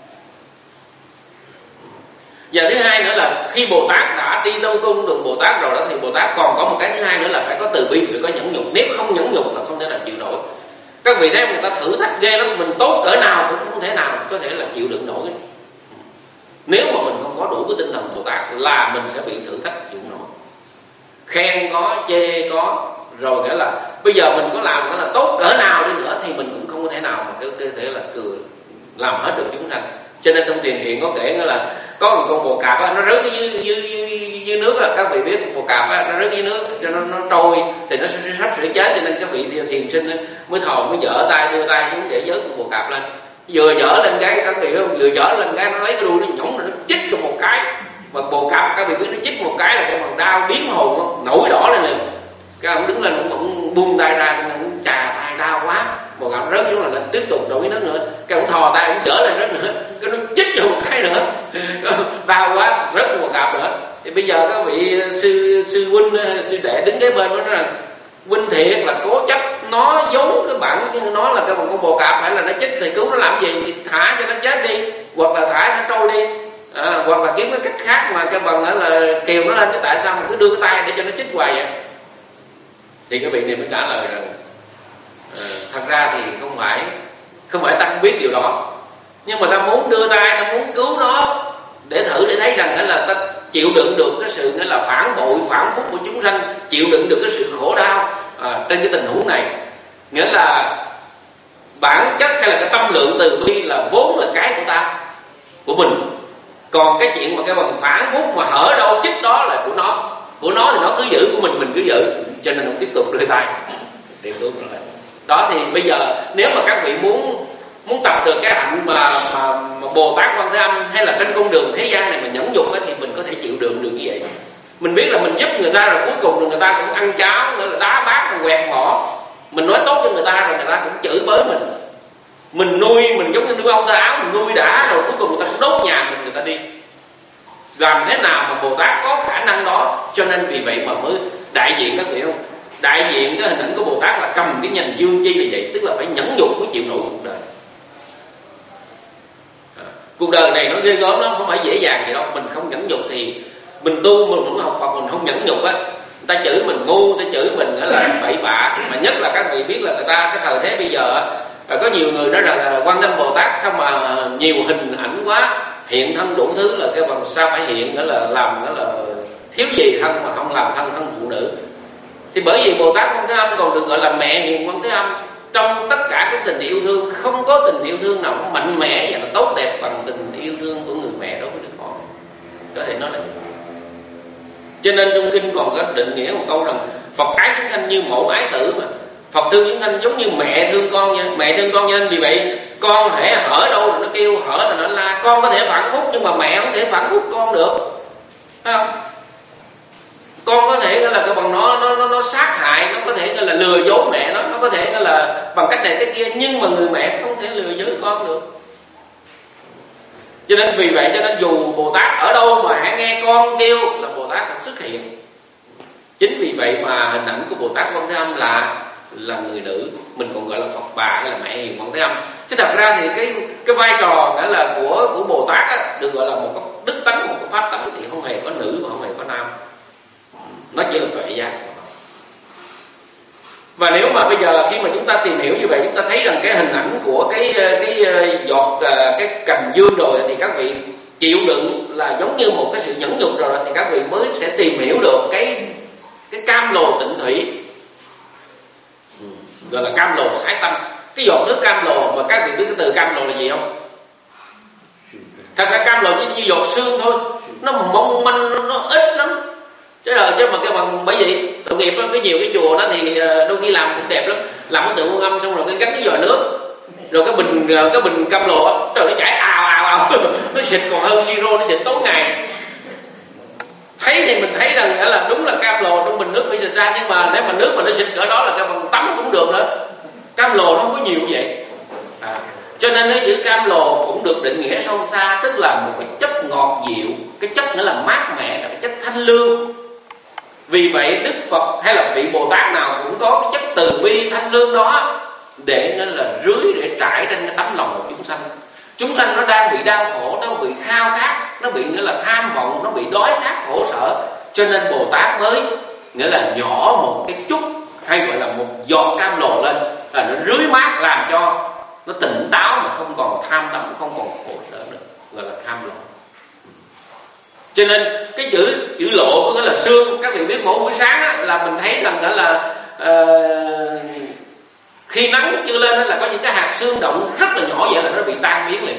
Và thứ hai nữa là khi Bồ Tát đã đi đâu con đường Bồ Tát rồi đó, thì Bồ Tát còn có một cái thứ hai nữa là phải có từ bi, phải có nhẫn nhục. Nếu không nhẫn nhục là không thể nào chịu nổi. Các vị thấy người ta thử thách ghê lắm, mình tốt cỡ nào cũng không thể nào có thể là chịu đựng nổi. Nếu mà mình không có đủ cái tinh thần Bồ Tát là mình sẽ bị thử thách chịu nổi. Khen có, chê có, rồi nghĩa là bây giờ mình có làm cái là tốt cỡ nào đi nữa thì mình cũng không có thể nào mà có thể là cười làm hết được chúng sanh. Cho nên trong thiền viện có kể nghĩa là có một con bồ cạp á, nó rớt dưới, dưới, dưới, dưới nước á, các vị biết bồ cạp á, nó rớt dưới nước cho nó, nó trôi thì nó sắp sửa chết, cho nên các vị thiền sinh mới thò mới dở tay đưa tay xuống để vớt con bồ cạp lên. Vừa dở lên cái các vị không, vừa dở lên cái nó lấy cái đuôi nó nhổng rồi nó chích cho một cái, mà bồ cạp các vị biết nó chích một cái là cái bằng đau biến hồn nổi đỏ lên liền. Cái ông đứng lên ông, ông buông tay ra, ông chà tay đau quá, bồ cạp rớt xuống là nó tiếp tục đổ nước nữa. Cái ông thò tay ông dở lên rớt nữa, cái nó chích cho một cái nữa, đau quá rớt một cạp nữa. Thì bây giờ các vị sư sư huynh sư đệ đứng kế bên nó nói rằng huynh thiệt là cố chấp, nó giấu cái bản nó là cái con bồ cạp, phải là nó chích thì cứu nó làm gì, thì thả cho nó chết đi, hoặc là thả nó trôi đi. à, hoặc là kiếm cái cách khác mà cho bằng là kêu nó lên, chứ tại sao mà cứ đưa cái tay để cho nó chích hoài vậy? Thì cái vị này mới trả lời rằng à, thật ra thì không phải không phải ta không biết điều đó, nhưng mà ta muốn đưa tay, ta muốn cứu nó để thử để thấy rằng là ta chịu đựng được cái sự nghĩa là phản bội, phản phúc của chúng sanh, chịu đựng được cái sự khổ đau à, trên cái tình huống này. Nghĩa là bản chất hay là cái tâm lượng từ bi là vốn là cái của ta, của mình. Còn cái chuyện mà cái bằng phản phúc mà hở đâu chích đó là của nó, của nó thì nó cứ giữ, của mình mình cứ giữ, cho nên nó tiếp tục đưa tay tìm đúng rồi. Đó thì bây giờ nếu mà các vị muốn muốn tập được cái hạnh mà, mà, mà Bồ Tát Quan Thế Âm hay là trên con đường thế gian này mà nhẫn nhục ấy, thì mình có thể chịu đựng được như vậy. Mình biết là mình giúp người ta rồi cuối cùng rồi người ta cũng ăn cháo nữa, là đá bát rồi quẹt mỏ. Mình nói tốt cho người ta rồi người ta cũng chửi bới mình. Mình nuôi, mình giống như nuôi ông ta áo, mình nuôi đã rồi cuối cùng người ta cũng đốt nhà mình, người ta đi. Làm thế nào mà Bồ Tát có khả năng đó? Cho nên vì vậy mà mới đại diện, các vị không? Đại diện cái hình ảnh của Bồ Tát là cầm cái nhành dương chi là vậy, tức là phải nhẫn nhục mới chịu nổi cuộc đời. À, cuộc đời này nó ghê gớm lắm, không phải dễ dàng gì đâu. Mình không nhẫn nhục thì mình tu, mình muốn học Phật mình không nhẫn nhục á, người ta chửi mình ngu, người ta chửi mình là bậy bạ. Mà nhất là các vị biết là người ta cái thời thế bây giờ có nhiều người nói rằng là Quan Thế Bồ Tát sao mà nhiều hình ảnh quá, hiện thân đủ thứ, là cái bằng sao phải hiện nữa là làm nữa là thiếu gì thân mà không làm thân thân phụ nữ. Thì bởi vì Bồ Tát Quan Thế Âm còn được gọi là mẹ hiền Quan Thế Âm. Trong tất cả cái tình yêu thương, không có tình yêu thương nào mạnh mẽ và tốt đẹp bằng tình yêu thương của người mẹ đối với đứa con. Có thể nói là cho nên trong kinh còn có định nghĩa một câu rằng Phật ái chúng sanh như mẫu ái tử, mà Phật thương chúng sanh giống như mẹ thương con vậy. Mẹ thương con, cho nên vì vậy con hễ hở đâu rồi nó kêu, hở là nó la. Con có thể phản phúc nhưng mà mẹ không thể phản phúc con được, thấy không? Con có thể là cái bằng nó nó nó, nó sát hại, nó có thể là lừa dối mẹ nó, nó có thể là bằng cách này cái kia, nhưng mà người mẹ không thể lừa dối con được. Cho nên vì vậy cho nên dù Bồ Tát ở đâu mà hãy nghe con kêu là Bồ Tát phải xuất hiện. Chính vì vậy mà hình ảnh của Bồ Tát Quan Thế Âm là là người nữ, mình còn gọi là Phật bà hay là mẹ hiền Quan Thế Âm. Chứ thật ra thì cái cái vai trò nghĩa là của của Bồ Tát á, được gọi là một cái đức tánh, một cái pháp tánh thì không hề có nữ và không hề có nam, nó chỉ là tuệ giác. Và nếu mà bây giờ khi mà chúng ta tìm hiểu như vậy, chúng ta thấy rằng cái hình ảnh của cái cái giọt cái cành dương rồi thì các vị chịu đựng là giống như một cái sự nhẫn nhục rồi, thì các vị mới sẽ tìm hiểu được cái cái cam lồ tịnh thủy, gọi là cam lồ sái tâm. Cái giọt nước cam lồ, mà các vị biết cái từ cam lồ là gì không? Thật ra cam lồ chỉ như giọt sương thôi, nó mong manh, nó, nó ít lắm. Chứ là chứ mà cái bằng bởi vì tội nghiệp đó, cái nhiều cái chùa đó thì đôi khi làm cũng đẹp lắm, làm cái tượng Quan Âm xong rồi cái gắn cái vòi nước, rồi cái bình cái bình cam lồ á, rồi nó chảy ào ào ào, nó xịt còn hơn siro, nó xịt tối ngày. Thấy thì mình thấy rằng là đúng là cam lồ trong bình nước phải xịt ra, nhưng mà nếu mà nước mà nó xịt cỡ đó là cái bằng tắm cũng được nữa. Cam lồ nó không có nhiều như vậy. À, cho nên cái chữ cam lồ cũng được định nghĩa sâu xa, tức là một cái chất ngọt dịu, cái chất nữa là mát mẻ, là cái chất thanh lương. Vì vậy Đức Phật hay là vị Bồ Tát nào cũng có cái chất từ bi thanh lương đó để nên là rưới, để trải trên cái tấm lòng của chúng sanh. Chúng sanh nó đang bị đau khổ, nó bị khao khát, nó bị nghĩa là tham vọng, nó bị đói khát khổ sở, cho nên Bồ Tát mới nghĩa là nhỏ một cái chút hay gọi là một giọt cam lồ lên, là nó rưới mát làm cho nó tỉnh táo mà không còn tham đắm, không còn khổ sở nữa, gọi là cam lồ. Cho nên cái chữ chữ lộ có nghĩa là sương. Các vị biết mỗi buổi sáng á, là mình thấy rằng đó là uh, khi nắng chưa lên là có những cái hạt sương động rất là nhỏ, vậy là nó bị tan biến liền.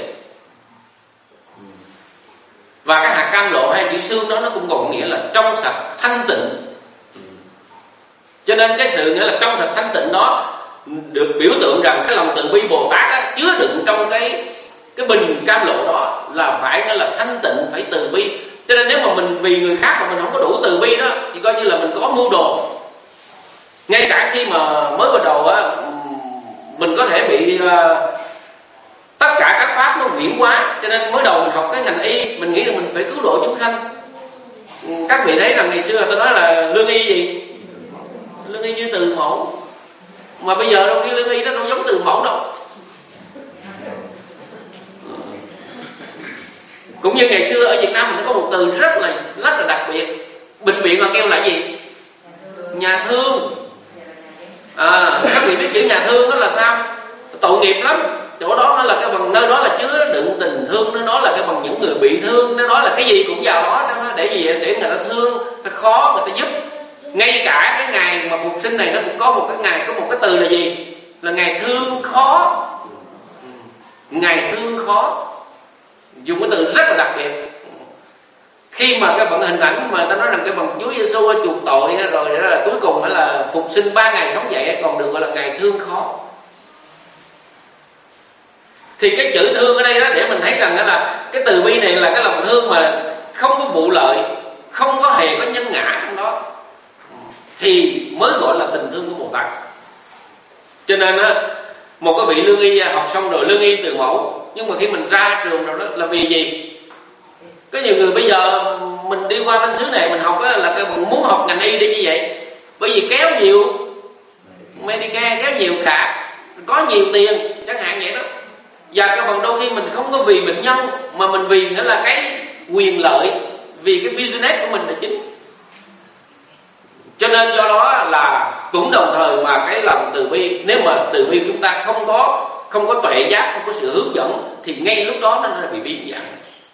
Và cái hạt cam lộ hay chữ sương đó nó cũng còn nghĩa là trong sạch thanh tịnh. Cho nên cái sự nghĩa là trong sạch thanh tịnh đó được biểu tượng rằng cái lòng từ bi Bồ Tát á, chứa đựng trong cái cái bình cam lộ đó là phải nghĩa là thanh tịnh, phải từ bi. Cho nên nếu mà mình vì người khác mà mình không có đủ từ bi đó thì coi như là mình có mưu đồ. Ngay cả khi mà mới vào đầu á, mình có thể bị uh, tất cả các pháp nó viễn quá. Cho nên mới đầu mình học cái ngành y, mình nghĩ là mình phải cứu độ chúng sanh. Các vị thấy rằng ngày xưa tôi nói là lương y gì? Lương y như từ mẫu. Mà bây giờ đâu khi lương y nó đâu giống từ mẫu đâu. Cũng như ngày xưa ở Việt Nam mình có một từ rất là rất là đặc biệt, bệnh viện là kêu là gì? Nhà thương. À, các vị biết chữ nhà thương đó là sao? Tội nghiệp lắm. Chỗ đó nó là cái bằng, nơi đó là chứa đựng tình thương, nơi đó là cái bằng những người bị thương, nơi đó là cái gì cũng vào đó, để gì? Để người ta thương, người ta khó, người ta giúp. Ngay cả cái ngày mà phục sinh này nó cũng có một cái ngày, có một cái từ là gì? Là ngày thương khó. Ngày thương khó, dùng cái từ rất là đặc biệt. Khi mà cái bằng hình ảnh mà ta nói rằng cái bằng Chúa Giêsu chuộc tội rồi đó là cuối cùng là phục sinh ba ngày sống dậy, còn được gọi là ngày thương khó. Thì cái chữ thương ở đây đó để mình thấy rằng đó là cái từ bi này là cái lòng thương mà không có vụ lợi, không có hề có nhân ngã trong đó, thì mới gọi là tình thương của Bồ Tát. Cho nên á, một cái vị lương y học xong rồi lương y từ mẫu, nhưng mà khi mình ra trường rồi đó là vì gì? Có nhiều người bây giờ mình đi qua bên xứ này mình học á, là cái muốn học ngành y đi như vậy, bởi vì kéo nhiều Medicare, kéo nhiều cả, có nhiều tiền chẳng hạn vậy đó. Và các bạn đôi khi mình không có vì bệnh nhân, mà mình vì nữa là cái quyền lợi, vì cái business của mình là chính. Cho nên do đó là cũng đồng thời mà cái lòng từ bi, nếu mà từ bi chúng ta không có không có tuệ giác, không có sự hướng dẫn, thì ngay lúc đó nó bị biến dạng.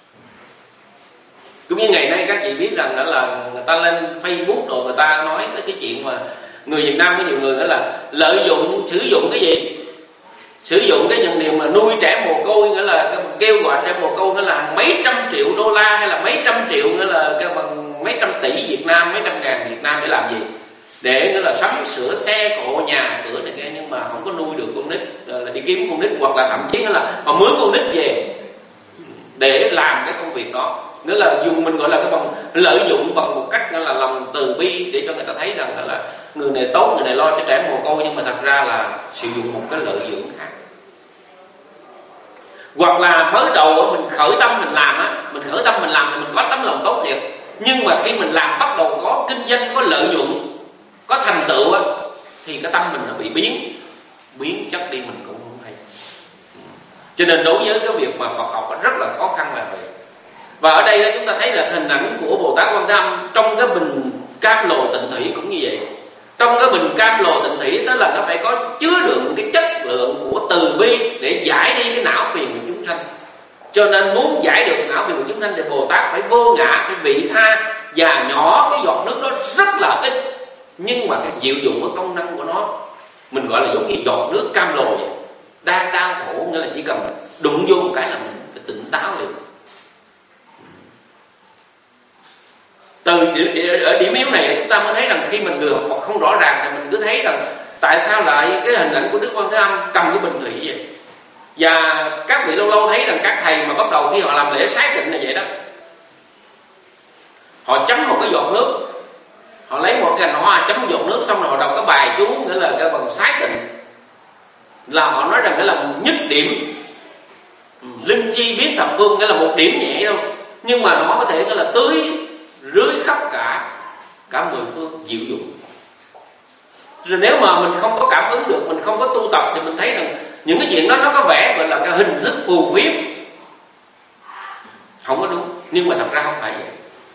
Cũng như ngày nay các chị biết rằng là người ta lên Facebook rồi người ta nói tới cái chuyện mà người Việt Nam có nhiều người đó là lợi dụng, sử dụng cái gì? Sử dụng cái những điều mà nuôi trẻ mồ côi, nghĩa là kêu gọi trẻ mồ côi, nghĩa là mấy trăm triệu đô la hay là mấy trăm triệu, nghĩa là cái bằng mấy trăm tỷ Việt Nam, mấy trăm ngàn Việt Nam để làm gì? Để nghĩa là sắm sửa xe cộ, nhà cửa này kia, nhưng mà không có nuôi được con nít, là đi kiếm con nít, hoặc là thậm chí là họ mướn con nít về để làm cái công việc đó. Nghĩa là dùng mình gọi là cái bằng lợi dụng bằng một cách nghĩa là lòng từ bi, để cho người ta thấy rằng là người này tốt, người này lo cho trẻ mồ côi, nhưng mà thật ra là sử dụng một cái lợi dưỡng khác. Hoặc là mới đầu mình khởi tâm mình làm á, mình khởi tâm mình làm thì mình có tấm lòng tốt thiệt, nhưng mà khi mình làm bắt đầu có kinh doanh, có lợi nhuận, có thành tựu á, thì cái tâm mình nó bị biến biến chất đi, mình cũng không hay. Cho nên đối với cái việc mà Phật học rất là khó khăn là vậy. Và ở đây chúng ta thấy là hình ảnh của Bồ Tát Quan Thế Âm trong cái bình cam lồ tịnh thủy cũng như vậy. Trong cái bình cam lồ tịnh thủy đó là nó phải có chứa đựng cái chất lượng của từ bi để giải đi cái não phiền của chúng sanh. Cho nên muốn giải được não phiền của chúng sanh thì Bồ Tát phải vô ngã, phải vị tha và nhỏ cái giọt nước đó rất là ít, nhưng mà cái diệu dụng của công năng của nó mình gọi là giống như giọt nước cam lồ vậy. Đang đau khổ nghĩa là chỉ cần đụng vô một cái là mình phải tỉnh táo liền. Từ ở điểm yếu này chúng ta mới thấy rằng khi mình người học Phật không rõ ràng thì mình cứ thấy rằng tại sao lại cái hình ảnh của Đức Quan Thế Âm cầm cái bình thủy vậy. Và các vị lâu lâu thấy rằng các thầy mà bắt đầu khi họ làm lễ sái tịnh là vậy đó, họ chấm một cái giọt nước, họ lấy một cái cành hoa chấm một giọt nước, xong rồi họ đọc cái bài chú nghĩa là cái bằng sái tịnh, là họ nói rằng cái là nhất điểm linh chi biết thập phương, nghĩa là một điểm nhẹ thôi, nhưng mà nó có thể nghĩa là tưới rưới khắp cả cả mười phương diệu dụng. Rồi nếu mà mình không có cảm ứng được, mình không có tu tập thì mình thấy rằng những cái chuyện đó nó có vẻ gọi là cái hình thức phù phiếm, không có đúng, nhưng mà thật ra không phải vậy.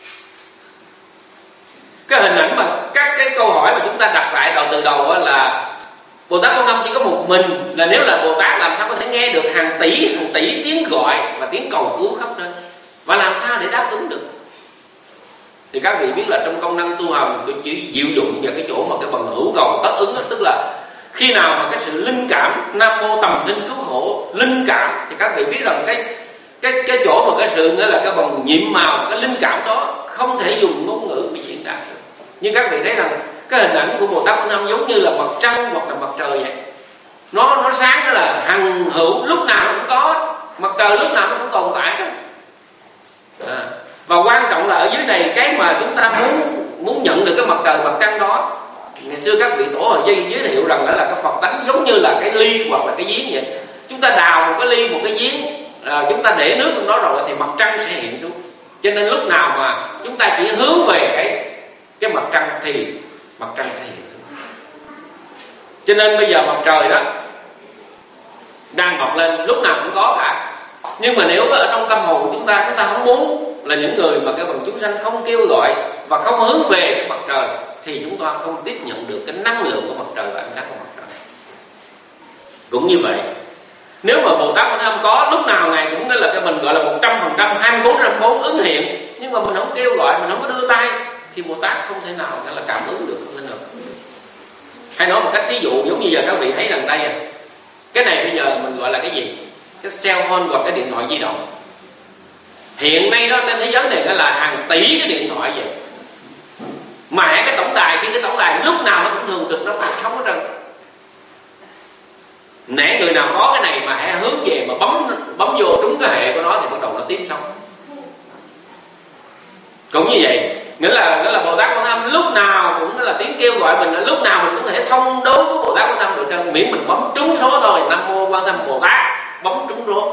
Cái hình ảnh mà các cái câu hỏi mà chúng ta đặt lại đầu từ đầu là Bồ Tát Quan Âm chỉ có một mình, là nếu là Bồ Tát làm sao có thể nghe được hàng tỷ hàng tỷ tiếng gọi và tiếng cầu cứu khắp nơi, và làm sao để đáp ứng được? Thì các vị biết là trong công năng tu hành cái chữ diệu dụng và cái chỗ mà cái bằng hữu cầu tất ứng đó, tức là khi nào mà cái sự linh cảm Nam Mô Tầm Linh Cứu Khổ linh cảm, thì các vị biết rằng cái cái cái chỗ mà cái sự nghĩa là cái bằng nhiệm màu, cái linh cảm đó không thể dùng ngôn ngữ để diễn đạt được. Nhưng các vị thấy rằng cái hình ảnh của Bồ Tát Quan Âm giống như là mặt trăng hoặc là mặt trời vậy, nó nó sáng đó là hằng hữu, lúc nào nó cũng có, mặt trời lúc nào nó cũng tồn tại đó. À, và quan trọng là ở dưới này cái mà chúng ta muốn muốn nhận được cái mặt trời mặt trăng đó, ngày xưa các vị tổ họ giới, giới thiệu rằng là, là cái Phật tánh giống như là cái ly hoặc là cái giếng vậy. Chúng ta đào một cái ly, một cái giếng, à, chúng ta để nước trong đó rồi thì mặt trăng sẽ hiện xuống. Cho nên lúc nào mà chúng ta chỉ hướng về cái cái mặt trăng thì mặt trăng sẽ hiện xuống. Cho nên bây giờ mặt trời đó đang mọc lên, lúc nào cũng có cả, Nhưng mà nếu ở trong tâm hồn chúng ta, chúng ta không muốn là những người mà cái bằng chúng sanh không kêu gọi và không hướng về cái mặt trời, thì chúng ta không tiếp nhận được cái năng lượng của mặt trời và ánh sáng của mặt trời. Cũng như vậy, nếu mà Bồ Tát Quan Thế Âm có, lúc nào Ngài cũng là cái mình gọi là một trăm phần trăm, hai mươi bốn trên bốn ứng hiện, nhưng mà mình không kêu gọi, mình không có đưa tay, thì Bồ Tát không thể nào là cảm ứng được, không thể nào. Hay nói một cách thí dụ, giống như giờ các vị thấy rằng đây, cái này bây giờ mình gọi là cái gì? Cái cell phone hoặc cái điện thoại di động. Hiện nay đó trên thế giới này là hàng tỷ cái điện thoại vậy. Mà cái tổng đài, khi cái tổng đài lúc nào nó cũng thường trực, nó phát sóng ở trên. Nè người nào có cái này mà hãy hướng về mà bấm bấm vô trúng cái hệ của nó thì bắt đầu nó tiếp xong. Cũng như vậy, nghĩa là nghĩa là Bồ Tát Quan Thế Âm lúc nào cũng là tiếng kêu gọi mình, lúc nào mình cũng có thể thông đối với Bồ Tát Quan Thế Âm được trơn, miễn mình bấm trúng số thôi. Nam mô Quan Thế Âm Bồ Tát, bấm trúng số.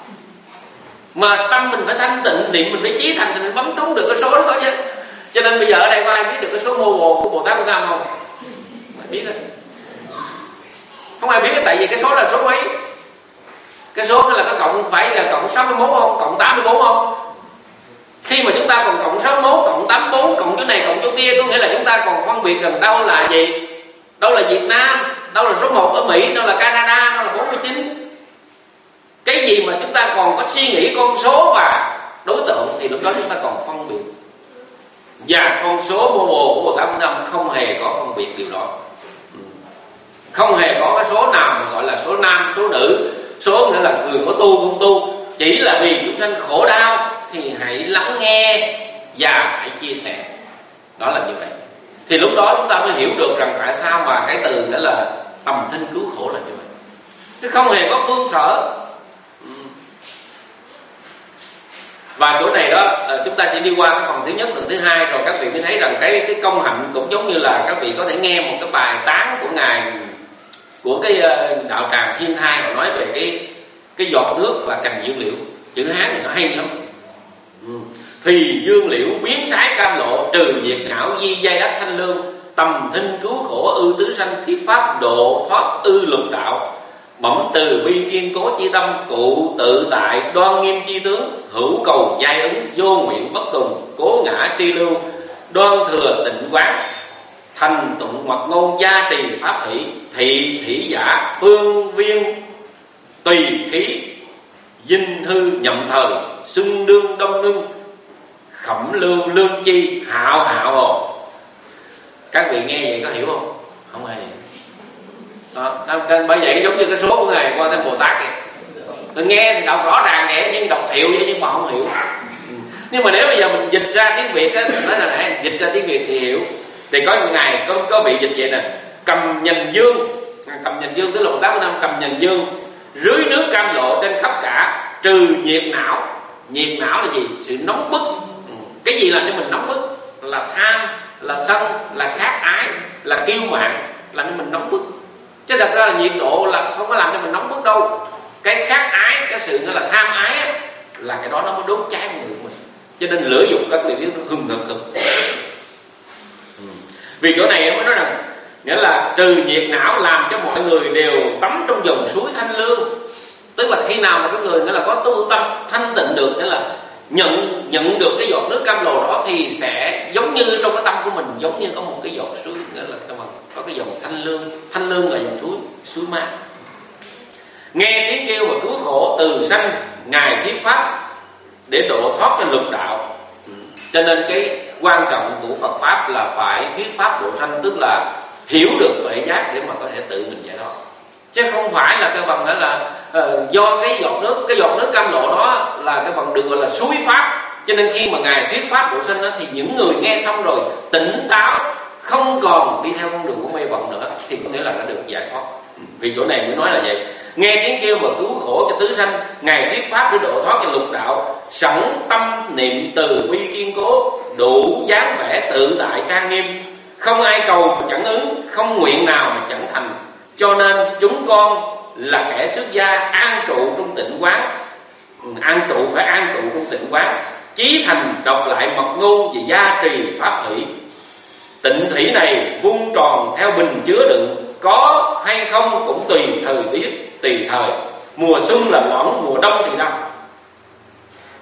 Mà tâm mình phải thanh tịnh, niệm mình phải chí thành thì mình bấm trúng được cái số đó chứ. Cho nên bây giờ ở đây có ai biết được cái số mô hồ của Bồ Tát Quan Thế Âm không? Ai biết đấy. Không ai biết, tại vì cái số là số mấy. Cái số là có cộng, phải là cộng sáu mươi mốt không, cộng tám mươi bốn không? Khi mà chúng ta còn cộng sáu mươi mốt, cộng tám mươi bốn, cộng chỗ này, cộng chỗ kia, có nghĩa là chúng ta còn phân biệt rằng đâu là gì? Đâu là Việt Nam, đâu là số một ở Mỹ, đâu là Canada, đâu là bốn mươi chín. Cái gì mà chúng ta còn có suy nghĩ con số và đối tượng thì lúc đó chúng ta còn phân biệt. Và con số mô hồ của Bồ Tát Quan Thế Âm không hề có phân biệt điều đó. Không hề có cái số nào mà gọi là số nam, số nữ, số nghĩa là người có tu không tu. Chỉ là vì chúng sanh khổ đau thì hãy lắng nghe và hãy chia sẻ. Đó là như vậy. Thì lúc đó chúng ta mới hiểu được rằng tại sao mà cái từ đó là tầm thinh cứu khổ là như vậy. Chứ không hề có phương sở. Và chỗ này đó chúng ta chỉ đi qua cái phần thứ nhất, phần thứ hai, rồi các vị mới thấy rằng cái cái công hạnh cũng giống như là các vị có thể nghe một cái bài tán của ngài, của cái đạo tràng Thiên Thai, họ nói về cái cái giọt nước và cành dương liễu. Chữ Hán thì nó hay lắm. Ừ. Thì dương liễu biến sái cam lộ, trừ diệt não di giai đắc thanh lương, tầm thinh cứu khổ ư tứ sanh, thiết pháp độ thoát ư lục đạo. Bẩm từ bi kiên cố chi tâm, cụ tự tại đoan nghiêm chi tướng, hữu cầu giai ứng, vô nguyện bất tùng, cố ngã tri lưu, đoan thừa tịnh quán, thành tụng hoặc ngôn gia trì pháp thủy, thị thủy giả phương viên tùy khí, dinh hư nhậm thời, xuân đương đông ngưng, khẩm lương lương chi, hạo hạo hồ. Các vị nghe vậy có hiểu không? Không hề. Đó, bởi vậy giống như cái số của ngài Quan Thế Bồ Tát ấy. Tôi nghe thì đọc rõ ràng vậy, nhưng đọc thiệu vậy nhưng mà không hiểu. Nhưng mà nếu bây giờ mình dịch ra tiếng Việt á, nói là hãy dịch ra tiếng Việt thì hiểu. Thì có một ngày có có vị dịch vậy nè: cầm nhành dương, cầm nhành dương tức là Bồ Tát Quan Thế Âm cầm nhành dương, rưới nước cam lộ trên khắp cả, trừ nhiệt não. Nhiệt não là gì? Sự nóng bức. Cái gì làm cho mình nóng bức? Là tham, là sân, là khát ái, là kiêu mạn, làm cho mình nóng bức. Chứ thật ra là nhiệt độ là không có làm cho mình nóng bức đâu. Cái khát ái, cái sự là tham ái á, là cái đó nó mới đốt cháy người của mình. Cho nên lửa dục các vị biết nó hừng hực cực. Vì chỗ này mới nói rằng nghĩa là trừ nhiệt não, làm cho mọi người đều tắm trong dòng suối thanh lương. Tức là khi nào mà cái người nghĩa là có tu tâm thanh tịnh được, nghĩa là nhận nhận được cái giọt nước cam lồ đó, thì sẽ giống như trong cái tâm của mình giống như có một cái giọt suối, nghĩa là có cái dòng thanh lương. Thanh lương là dòng suối, suối mát. Nghe tiếng kêu và cứu khổ từ sanh, ngài thuyết pháp để độ thoát cho lục đạo. Cho nên cái quan trọng của Phật pháp là phải thuyết pháp độ sanh, tức là hiểu được tuệ giác để mà có thể tự mình giải thoát, chứ không phải là cái bằng đó là uh, do cái giọt nước cái giọt nước cam lộ đó là cái bằng được gọi là suối pháp. Cho nên khi mà ngài thuyết pháp độ sanh đó, thì những người nghe xong rồi tỉnh táo, không còn đi theo con đường của mê vọng nữa, thì có nghĩa là đã được giải thoát. Vì chỗ này mới nói là vậy: nghe tiếng kêu mà cứu khổ cho tứ sanh, ngài thuyết pháp để độ thoát cho lục đạo, sẵn tâm niệm từ bi kiên cố, đủ dáng vẻ tự tại trang nghiêm, không ai cầu mà chẳng ứng, không nguyện nào mà chẳng thành. Cho nên chúng con là kẻ xuất gia, an trụ trong tịnh quán. An trụ phải an trụ trong tịnh quán, chí thành đọc lại mật ngôn về gia trì pháp thủy. Tịnh thủy này vung tròn theo bình chứa đựng, có hay không cũng tùy thời tiết, tùy thời. Mùa xuân là loãng, mùa đông thì đông.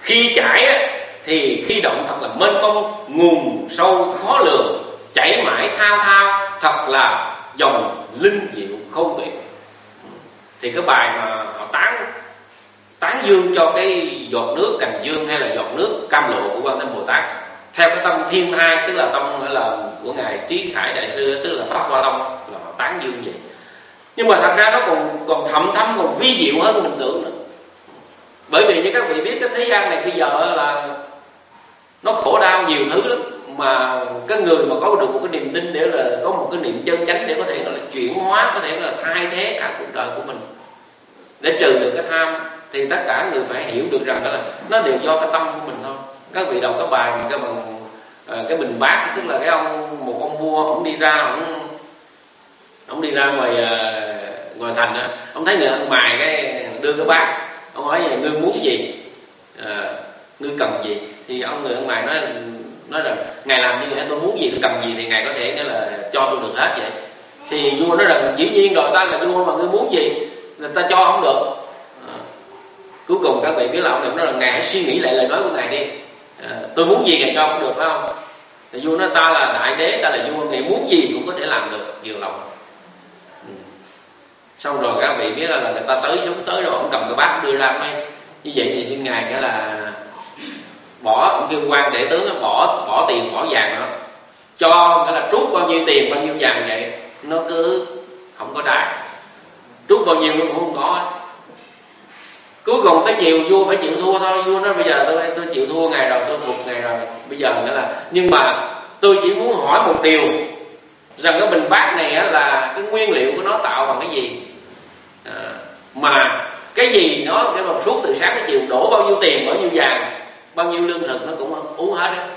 Khi chảy á, thì khi động thật là mênh mông, nguồn sâu khó lường, chảy mãi thao thao, thật là dòng linh diệu không tuyệt. Thì cái bài mà họ tán tán dương cho cái giọt nước cành dương hay là giọt nước cam lộ của Quan Thế Bồ Tát, theo cái tâm thiên hai, tức là tâm là của ngài Trí Khải Đại Sư, tức là Pháp Hoa Tông, là họ tán dương vậy. Nhưng mà thật ra nó còn còn thậm thâm, còn vi diệu hơn mình tưởng nữa. Bởi vì như các vị biết, cái thế gian này bây giờ là nó khổ đau nhiều thứ lắm, mà cái người mà có được một cái niềm tin để là có một cái niệm chân chánh để có thể là chuyển hóa, có thể là thay thế cả cuộc đời của mình, để trừ được cái tham, thì tất cả người phải hiểu được rằng đó là nó đều do cái tâm của mình thôi. Các vị đọc cái bài mà cái bằng cái bình bát, tức là cái ông một ông vua, ông đi ra, ông ông đi ra ngoài ngoài thành á, ông thấy người ăn mày cái đưa cái bát, ông hỏi vậy, ngươi muốn gì, à, ngươi cần gì? Thì ông người ăn mày nói nói rằng ngài làm như vậy, tôi muốn gì, tôi cần gì thì ngài có thể nghĩa là cho tôi được hết vậy. Thì vua nói rằng dĩ nhiên rồi, ta là vua mà ngươi muốn gì là ta cho không được. À, cuối cùng các vị biết là ông này nói là ngài hãy suy nghĩ lại lời nói của ngài đi, à, tôi muốn gì ngài cho không được, phải không? Thì vua nói ta là đại đế, ta là vua, ngài muốn gì cũng có thể làm được, điều lòng. Ừ. Xong rồi các vị biết là người ta tới xuống tới rồi, ông cầm cái bát đưa ra mấy như vậy thì xin ngài cái là bỏ, ông kêu quan đệ tướng bỏ bỏ tiền bỏ vàng đó, cho nghĩa là trút bao nhiêu tiền bao nhiêu vàng vậy, nó cứ không có đài, trút bao nhiêu nó cũng không có. Cuối cùng tới chiều vua phải chịu thua thôi. Vua nói bây giờ tôi tôi chịu thua ngài rồi, tôi phục ngài rồi, bây giờ nghĩa là nhưng mà tôi chỉ muốn hỏi một điều, rằng cái bình bát này á, là cái nguyên liệu của nó tạo bằng cái gì, à, mà cái gì nó cái bằng suốt từ sáng đến chiều đổ bao nhiêu tiền bao nhiêu vàng bao nhiêu lương thực nó cũng uống hết á.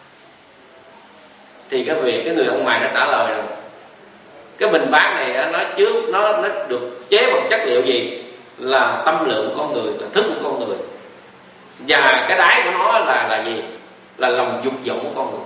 Thì cái việc cái người ông mày nó trả lời rồi, cái bình bát này á, nó trước nó nó được chế bằng chất liệu gì, là tâm lượng con người, là thức của con người, và cái đáy của nó là là gì, là lòng dục vọng của con người.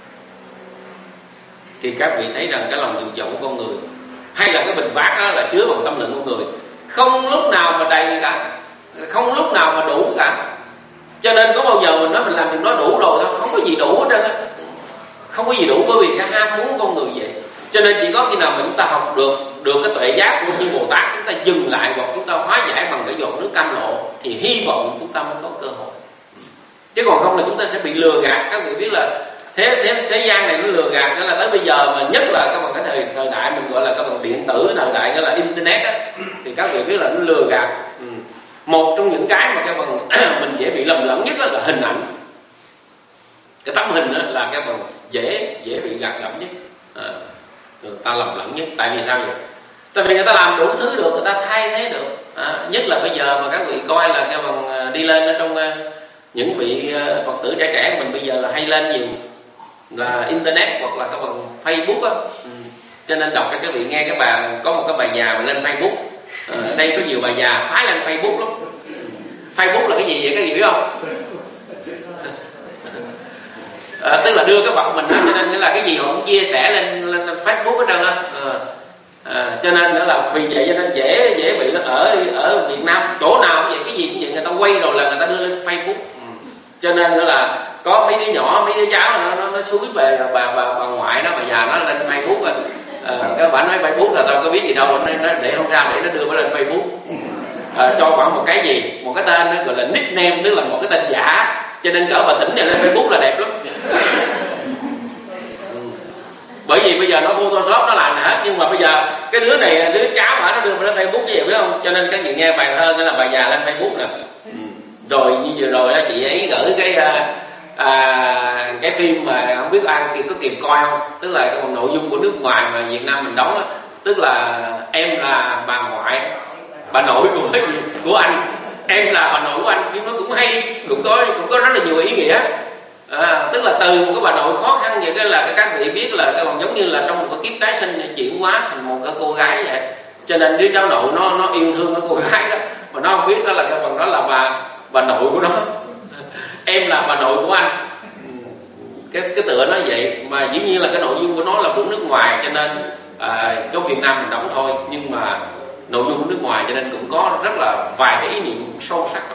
Thì các vị thấy rằng cái lòng dục vọng của con người hay là cái bình bát đó là chứa bằng tâm lượng con người, không lúc nào mà đầy cả, không lúc nào mà đủ cả. Cho nên có bao giờ mình nói mình làm thì nó đủ rồi thôi, không có gì đủ hết trơn á, không có gì đủ, bởi vì cái ham muốn của con người vậy. Cho nên chỉ có khi nào mà chúng ta học được được cái tuệ giác của như Bồ Tát, chúng ta dừng lại hoặc chúng ta hóa giải bằng cái giọt nước cam lộ, thì hy vọng chúng ta mới có cơ hội. Chứ còn không là chúng ta sẽ bị lừa gạt. Các vị biết là thế thế thế gian này nó lừa gạt, đó là tới bây giờ mà nhất là cái bằng cái thời thời đại mình gọi là cái bằng điện tử, thời đại gọi là internet á, thì các vị biết là nó lừa gạt. Ừ. Một trong những cái mà cái bằng mình dễ bị lầm lẫn nhất là hình ảnh. Cái tấm hình đó là cái bằng dễ dễ bị gạt lẫn nhất, à, người ta lầm lẫn nhất. Tại vì sao vậy? Tại vì người ta làm đủ thứ được, người ta thay thế được, à, nhất là bây giờ mà các vị coi là cái bằng đi lên ở trong những vị Phật tử trẻ trẻ của mình bây giờ là hay lên nhiều là internet hoặc là cái bằng Facebook á. Ừ. Cho nên đọc các vị nghe cái bài có một cái bài già mà lên Facebook, à, đây có nhiều bài già phái lên Facebook lắm. Facebook là cái gì vậy các vị biết không? À, tức là đưa cái vật mình đó, cho nên là cái gì họ cũng chia sẻ lên, lên, lên Facebook hết trơn á. À, à, cho nên nữa là vì vậy cho nên dễ dễ bị nó ở ở Việt Nam chỗ nào cũng vậy, cái gì cũng vậy, người ta quay rồi là người ta đưa lên Facebook. Ừ. Cho nên nữa là có mấy đứa nhỏ mấy đứa cháu nó nó, nó xúi về bà bà bà ngoại nó, bà già nó lên Facebook rồi. À, các bạn nói Facebook là tao có biết gì đâu, nó, nó để không ra để nó đưa nó lên Facebook. À, cho khoảng một cái gì, một cái tên nó gọi là nickname, tức là một cái tên giả. Cho nên cỡ bà Tỉnh này lên Facebook là đẹp lắm. Ừ. Bởi vì bây giờ nó Photoshop nó làm hết, nhưng mà bây giờ cái đứa này đứa cháu hả, nó đưa lên Facebook cái gì biết không? Cho nên các vị nghe bài thơ là bà già lên Facebook nè. Ừ. Rồi như vừa rồi đó chị ấy gửi cái à, cái phim mà không biết ai có kịp coi không, tức là cái nội dung của nước ngoài mà Việt Nam mình đóng đó, tức là em là bà ngoại bà nội của của anh, em là bà nội của anh. Phim nó cũng hay, cũng có cũng có rất là nhiều ý nghĩa. À, tức là từ một cái bà nội khó khăn vậy, cái là cái các vị biết là cái còn giống như là trong một cái kiếp tái sinh này chuyển hóa thành một cái cô gái vậy. Cho nên đứa cháu nội nó nó yêu thương cái cô gái đó, mà nó không biết đó là cái phần đó là bà bà nội của nó. Em là bà nội của anh. Cái cái tựa nó vậy, mà dĩ nhiên là cái nội dung của nó là của nước ngoài, cho nên à, trong Việt Nam mình đóng thôi, nhưng mà nội dung của nước ngoài cho nên cũng có rất là vài cái ý niệm sâu sắc.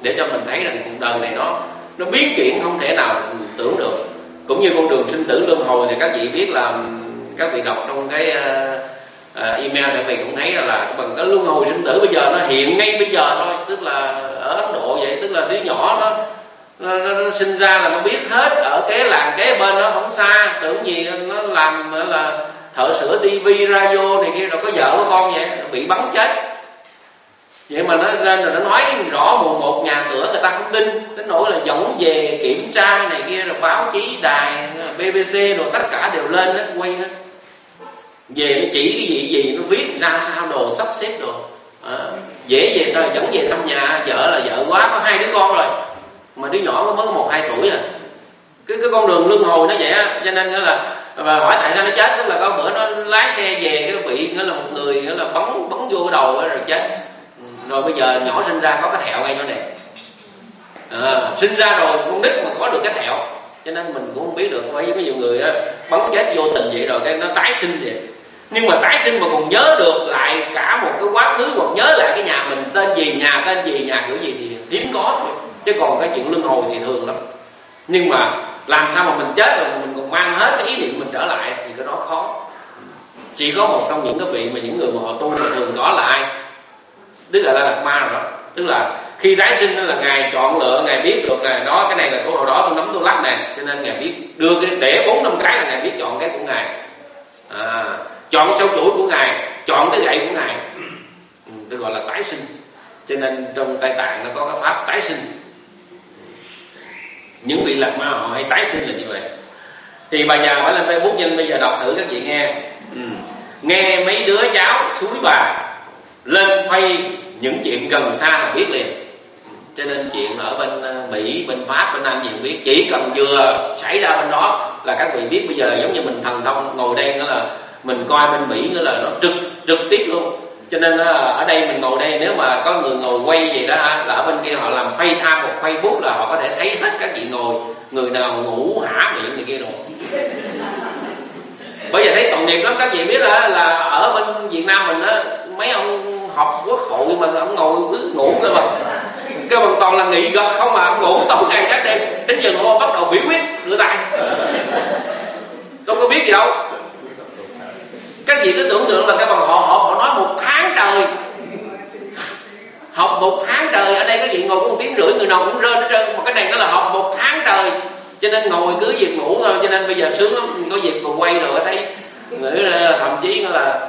để cho mình thấy rằng cuộc đời này nó nó biến chuyển không thể nào tưởng được. Cũng như con đường sinh tử luân hồi thì các vị biết là các vị đọc trong cái uh, email các vị cũng thấy là, là bằng cái luân hồi sinh tử bây giờ nó hiện ngay bây giờ thôi, tức là ở Ấn Độ vậy, tức là đứa nhỏ nó nó, nó, nó sinh ra là nó biết hết, ở cái làng kế bên nó không xa, tưởng gì nó làm là thợ sửa tivi radio này kia, rồi có vợ có con vậy, nó bị bắn chết. Vậy mà nó lên rồi nó nói rõ một một nhà cửa người ta không tin, đến nỗi là dẫn về kiểm tra này kia, rồi báo chí đài bê bê xê rồi tất cả đều lên hết, quay hết, về nó chỉ cái gì gì nó viết ra sao đồ sắp xếp đồ à, dễ về rồi dẫn về thăm nhà. Vợ là vợ quá, có hai đứa con rồi mà đứa nhỏ có mới một hai tuổi à. Cái cái con đường luân hồi nó vậy á, cho nên là và hỏi tại sao nó chết, tức là có bữa nó lái xe về cái vị nó là một người nó là bắn bắn vô cái đầu rồi chết. Rồi bây giờ nhỏ sinh ra có cái thẹo ngay chỗ này à, sinh ra rồi con nít mà có được cái thẹo, cho nên mình cũng không biết được. Bởi vì có nhiều người á, bắn chết vô tình vậy rồi cái nó tái sinh vậy. Nhưng mà tái sinh mà còn nhớ được lại cả một cái quá khứ, hoặc nhớ lại cái nhà mình tên gì, nhà tên gì, nhà kiểu gì thì hiếm có thôi. Chứ còn cái chuyện luân hồi thì thường lắm. Nhưng mà làm sao mà mình chết rồi mình còn mang hết cái ý niệm mình trở lại thì cái đó khó. Chỉ có một trong những cái vị mà những người mà họ tu mà thường có là ai? Đức Đại La Đạt Ma rồi đó. Tức là khi tái sinh đó là Ngài chọn lựa, Ngài biết được là đó cái này là của hồi đó tôi nắm tôi lắc nè, cho nên Ngài biết đưa cái để bốn năm cái là Ngài biết chọn cái của Ngài à, chọn sâu chuỗi của Ngài, chọn cái gậy của Ngài. Ừ, tôi gọi là tái sinh. Cho nên trong Tây Tạng nó có cái pháp tái sinh. Những vị Lạc Ma họ hay tái sinh là như vậy. Thì bà già phải lên Facebook nhanh bây giờ đọc thử các vị nghe. Ừ. Nghe mấy đứa cháu suối bà lên quay những chuyện gần xa là biết liền. Cho nên chuyện ở bên Mỹ, bên Pháp, bên Anh gì cũng biết. Chỉ cần vừa xảy ra bên đó là các vị biết. Bây giờ giống như mình thần thông ngồi đây nữa là mình coi bên Mỹ nữa là nó trực trực tiếp luôn. Cho nên ở đây mình ngồi đây, nếu mà có người ngồi quay gì đó là ở bên kia họ làm FaceTime một Facebook là họ có thể thấy hết các vị ngồi, người nào ngủ hả miệng này kia rồi. Bây giờ thấy tội nghiệp lắm, các vị biết là, là ở bên Việt Nam mình á, mấy ông học quốc hội mà ông ngồi cứ ngủ cơ mà, cái bằng toàn là nghị gật không mà, ông ngủ toàn ngày sát đêm, đến giờ ngồi bắt đầu biểu quyết rửa tay, đâu có biết gì đâu. Các vị cứ tưởng tượng là cái bằng họ họ họ nói một tháng trời, học một tháng trời. Ở đây các vị ngồi có một tiếng rưỡi người nào cũng rên hết trơn, mà cái này nó là học một tháng trời. Cho nên ngồi cứ việc ngủ thôi. Cho nên bây giờ sướng lắm, có việc còn quay rồi thấy nghĩ là thậm chí nó là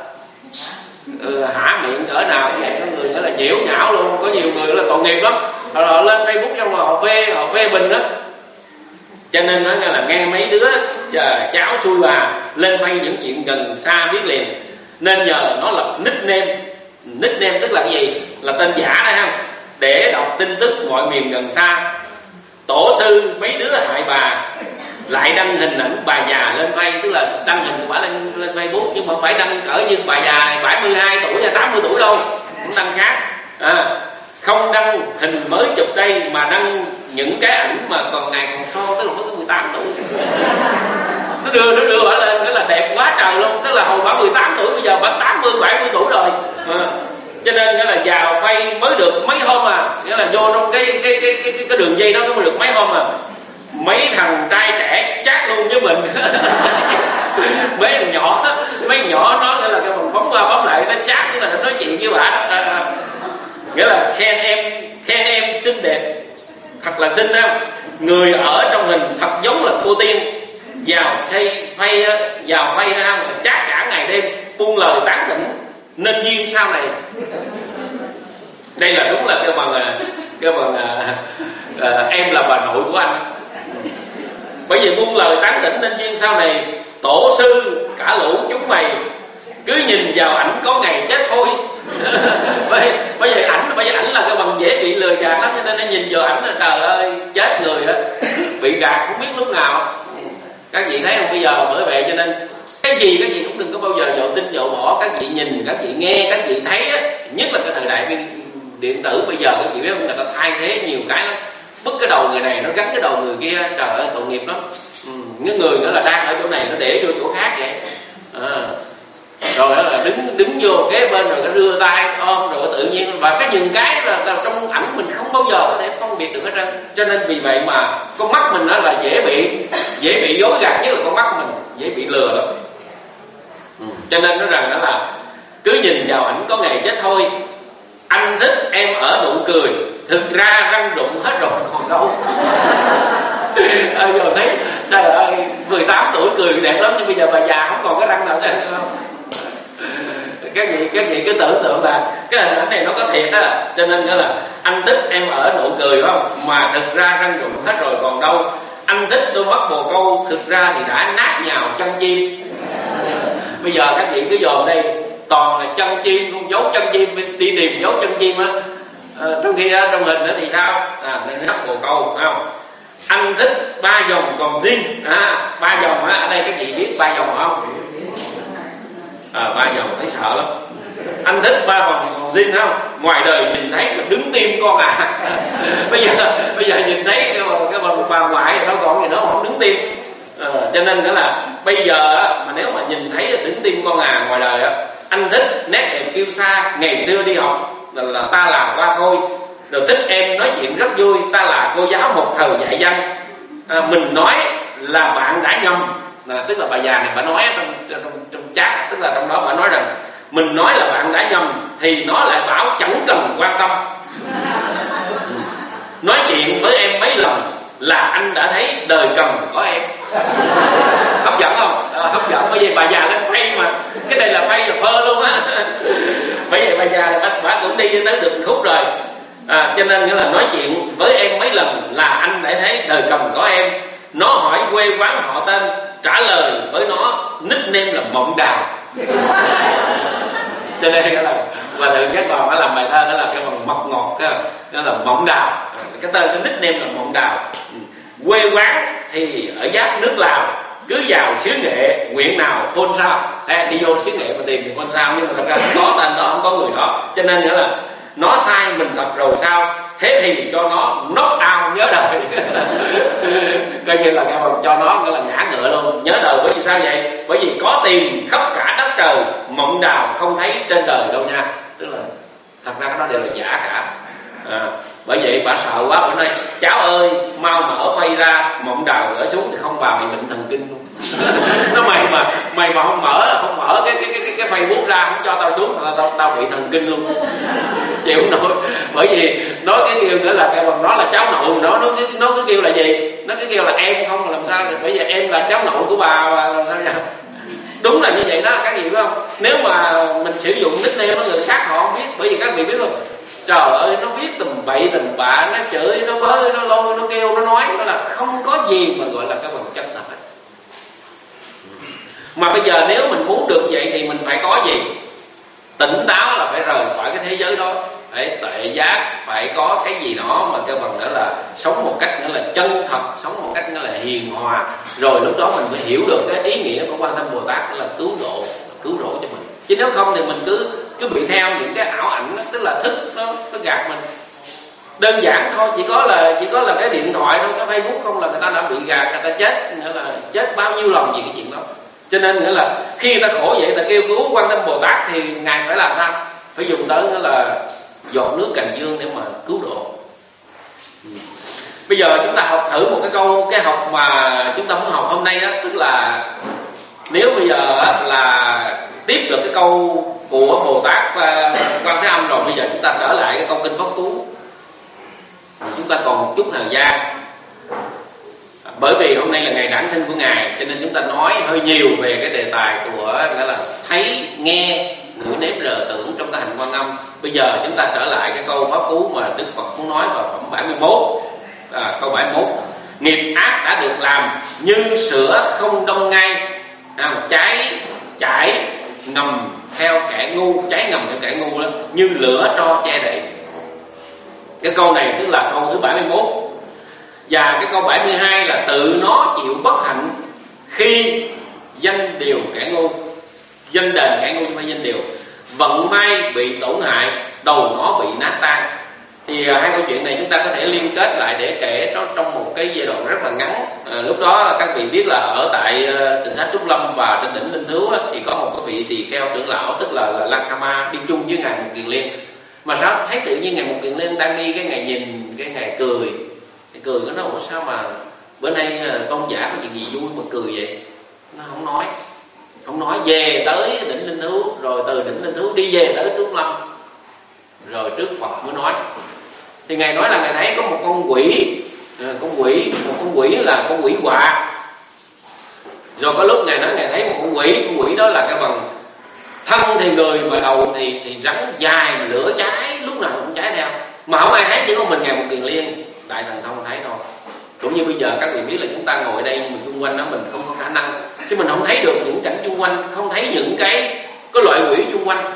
ừ, hả miệng cỡ nào vậy. Có người nó là nhiễu nhão luôn, có nhiều người là tội nghiệp lắm, họ, họ lên Facebook xong rồi họ phê họ phê bình đó. Cho nên nói là nghe mấy đứa chờ cháu xui bà lên quay những chuyện gần xa biết liền. Nên nhờ nó lập nickname. Nickname tức là cái gì? Là tên giả đó ha, để đọc tin tức mọi miền gần xa. Tổ sư mấy đứa hại bà lại đăng hình ảnh bà già lên quay, tức là đăng hình của bà lên, lên Facebook, nhưng mà phải đăng cỡ như bà già này bảy mươi hai tuổi hay tám mươi tuổi đâu, cũng đăng khác à, không đăng hình mới chụp đây mà đăng những cái ảnh mà còn ngày còn so, tức là mới có mười tám tuổi. Nó đưa nó đưa bà lên, cái là đẹp quá trời luôn, tức là hồi bà mười tám tuổi, bây giờ bà tám mươi bảy mươi tuổi rồi à. Cho nên nghĩa là vào quay mới được mấy hôm à, nghĩa là vô trong cái cái cái cái, cái đường dây đó nó mới được mấy hôm à. Mấy thằng trai trẻ chat luôn với mình. Mấy thằng nhỏ, mấy thằng nhỏ nó nghĩa là cái mình bấm qua bấm lại nó chat, nghĩa là nó nói chuyện với bà đó à, nghĩa là khen em khen em xinh đẹp, thật là xinh không? Người ở trong hình thật giống là cô tiên. Vào thay phay vào phay ra không, chat cả ngày đêm buông lời tán tỉnh nên duyên sau này. Đây là đúng là cái bằng cái bằng à, em là bà nội của anh. Bởi vì buông lời tán tỉnh nên duyên sau này, tổ sư cả lũ chúng mày cứ nhìn vào ảnh có ngày chết thôi. bởi, bởi vì ảnh bởi vì ảnh là cái bằng dễ bị lừa gạt lắm, cho nên nó nhìn vào ảnh là trời ơi chết người á, bị gạt không biết lúc nào. Các vị thấy không? Bây giờ bởi vậy cho nên cái gì các vị cũng đừng có bao giờ dội tin dội bỏ. Các vị nhìn, các vị nghe, các vị thấy á, nhất là cái thời đại điện tử bây giờ các vị biết không, người ta thay thế nhiều cái lắm. Bứt cái đầu người này nó gắn cái đầu người kia, trời ơi tội nghiệp lắm. Ừ, những người nữa là đang ở chỗ này nó để vô chỗ khác vậy à. rồi đó là đứng đứng vô kế bên rồi cái đưa tay ôm rồi tự nhiên, và cái những cái là, là trong ảnh mình không bao giờ có thể phân biệt được hết trơn. Cho nên vì vậy mà con mắt mình đó là dễ bị dễ bị dối gạt, nhất là con mắt mình dễ bị lừa lắm. Ừ. Cho nên nói rằng đó là cứ nhìn vào ảnh có ngày chết thôi. Anh thích em ở nụ cười, thực ra răng rụng hết rồi còn đâu. À, giờ thấy trời ơi, mười tám tuổi cười đẹp lắm, nhưng bây giờ bà già không còn cái răng nào nữa không? Các vị các vị cứ tưởng tượng là cái hình ảnh này nó có thiệt á. Cho nên nghĩa là anh thích em ở nụ cười, phải không? Mà thực ra răng rụng hết rồi còn đâu. Anh thích đôi mắt bồ câu, thực ra thì đã nát nhào chân chim. Bây giờ các vị cứ dòm đây, toàn là chân chim, con dấu chân chim, đi tìm dấu chân chim á. À, trong khi đó, trong hình đó thì sao? À, nên mắt bồ câu, phải không? Anh thích ba dòng còn zin. À, ba dòng á, ở đây các vị biết ba dòng không? À, ba dòng thấy sợ lắm. Anh thích ba vòng còn zin không? Ngoài đời nhìn thấy mà đứng tim con à. bây giờ bây giờ nhìn thấy cái, cái bà ngoại nó còn gì nữa không đứng tim. À, cho nên nghĩa là bây giờ á, mà nếu mà nhìn thấy đứng tim con à ngoài đời á, anh thích nét đẹp kiêu sa, ngày xưa đi học là, là ta là qua thôi. Rồi thích em nói chuyện rất vui, ta là cô giáo một thời dạy văn. À, mình nói là bạn đã nhầm. À, tức là bà già này bà nói trong, trong, trong chat, tức là trong đó bà nói rằng mình nói là bạn đã nhầm thì nó lại bảo chẳng cần quan tâm. Nói chuyện với em mấy lần là anh đã thấy đời cần có em. Hấp dẫn không? À, hấp dẫn. Bởi vì bà già lên phay mà, cái này là phay là phơ luôn á. Bởi vì bà già bà, bà cũng đi tới được khúc rồi. À, cho nên nghĩa là nói chuyện với em mấy lần là anh đã thấy đời cầm có em. Nó hỏi quê quán họ tên, trả lời với nó nickname là Mộng Đào. Cho nên là và từ các còn phải làm bài thơ đó là cái bằng mật ngọt, đó là Mộng Đào. Cái tên cái nickname là Mộng Đào. Quê quán thì ở giáp nước Lào, cứ vào xứ Nghệ huyện nào phôn sao. À, đi vô xứ Nghệ mà tìm thì phôn sao, nhưng mà thật ra không có tên đó, không có người đó. Cho nên nghĩa là nó sai mình thật rồi sao, thế thì cho nó knock out nhớ đời. Coi như là cho nó là ngã ngựa luôn, nhớ đời. Bởi vì sao vậy? Bởi vì có tìm khắp cả đất trời, Mộng Đào không thấy trên đời đâu nha. Tức là thật ra cái đó đều là giả cả. À, bởi vậy bà sợ quá, bữa nay cháu ơi mau mở phay ra, Mộng Đào gỡ xuống thì không vào bị bệnh thần kinh luôn. Nó mày mà mày mà không mở không mở cái cái cái cái Facebook ra, không cho tao xuống, tao tao, tao bị thần kinh luôn, chịu không nổi. Bởi vì nói cái kêu nữa là cái bằng nó là cháu nội nó nó cứ nó cứ kêu là gì, nó cứ kêu là em không, là làm sao được? Bởi vì em là cháu nội của bà, bà làm sao vậy? Đúng là như vậy đó các vị biết không? Nếu mà mình sử dụng nickname nó người khác họ không biết. Bởi vì các vị biết không, trời ơi nó viết tầm bậy tầm bạ, nó chửi, nó bới, nó lôi, nó kêu, nó nói, nó là không có gì mà gọi là cái bằng chân thật. Mà bây giờ nếu mình muốn được vậy thì mình phải có gì? Tỉnh táo, là phải rời khỏi cái thế giới đó, phải tuệ giác, phải có cái gì đó mà cái bằng đó là sống một cách nữa là chân thật, sống một cách nữa là hiền hòa. Rồi lúc đó mình mới hiểu được cái ý nghĩa của Quan Thế Âm Bồ Tát, đó là cứu độ, cứu rỗi cho mình. Chứ nếu không thì mình cứ cứ bị theo những cái ảo ảnh đó, tức là thức nó nó gạt mình. Đơn giản thôi, chỉ có là chỉ có là cái điện thoại thôi, cái Facebook không là người ta đã bị gạt, người ta chết, nghĩa là chết bao nhiêu lần gì cái chuyện đó. Cho nên nghĩa là khi người ta khổ vậy, ta kêu cứu Quan Thế Âm Bồ Tát thì ngài phải làm sao? Phải dùng tới nghĩa là giọt nước cành dương để mà cứu độ. Bây giờ chúng ta học thử một cái câu, cái học mà chúng ta muốn học hôm nay đó, tức là nếu bây giờ là tiếp được cái câu của Bồ Tát Quan Thế Âm rồi, bây giờ chúng ta trở lại cái câu kinh Pháp Cú. Chúng ta còn một chút thời gian, bởi vì hôm nay là ngày đản sinh của ngài, cho nên chúng ta nói hơi nhiều về cái đề tài của nghĩa là thấy, nghe, ngửi, nếm, rờ, tưởng trong cái hành Quan Âm. Bây giờ chúng ta trở lại cái câu Pháp Cú mà Đức Phật muốn nói vào phẩm bảy mươi mốt. À, câu bảy mươi mốt: nghiệp ác đã được làm như sữa không đông ngay, à, cháy chảy ngầm theo kẻ ngu, cháy ngầm theo kẻ ngu đó, như lửa tro che đậy. Cái câu này tức là câu thứ bảy mươi mốt. Và cái câu bảy mươi hai là tự nó chịu bất hạnh khi danh điều kẻ ngu, danh đền kẻ ngu chứ không phải danh điều. Vận may bị tổn hại, đầu nó bị nát tan. Thì hai câu chuyện này chúng ta có thể liên kết lại để kể nó trong một cái giai đoạn rất là ngắn. À, lúc đó các vị biết là ở tại Tịnh Thất Trúc Lâm và trên đỉnh Linh Thứu á, thì có một cái vị tỳ kheo trưởng lão tức là, là Lakama đi chung với ngài Mục Kiền Liên. Mà sao thấy tự nhiên ngài Mục Kiền Liên đang đi, cái ngài nhìn, cái ngài cười, cái cười có nói: ủa sao mà bữa nay tôn giả có chuyện gì vui mà cười vậy? Nó không nói, không nói. Về tới đỉnh Linh Thứu, rồi từ đỉnh Linh Thứu đi về tới Trúc Lâm, rồi trước Phật mới nói. Thì ngài nói là ngài thấy có một con quỷ, con quỷ, một con quỷ là con quỷ quạ. Rồi có lúc ngài nói ngài thấy một con quỷ, con quỷ đó là cái bằng thân thì người mà đầu thì thì rắn dài, lửa cháy, lúc nào cũng cháy theo. Mà không ai thấy, chỉ có mình ngài Mục Kiền Liên đại thần thông thấy thôi. Cũng như bây giờ các vị biết là chúng ta ngồi đây nhưng mà chung quanh đó mình không có khả năng, chứ mình không thấy được những cảnh chung quanh, không thấy những cái cái loại quỷ chung quanh.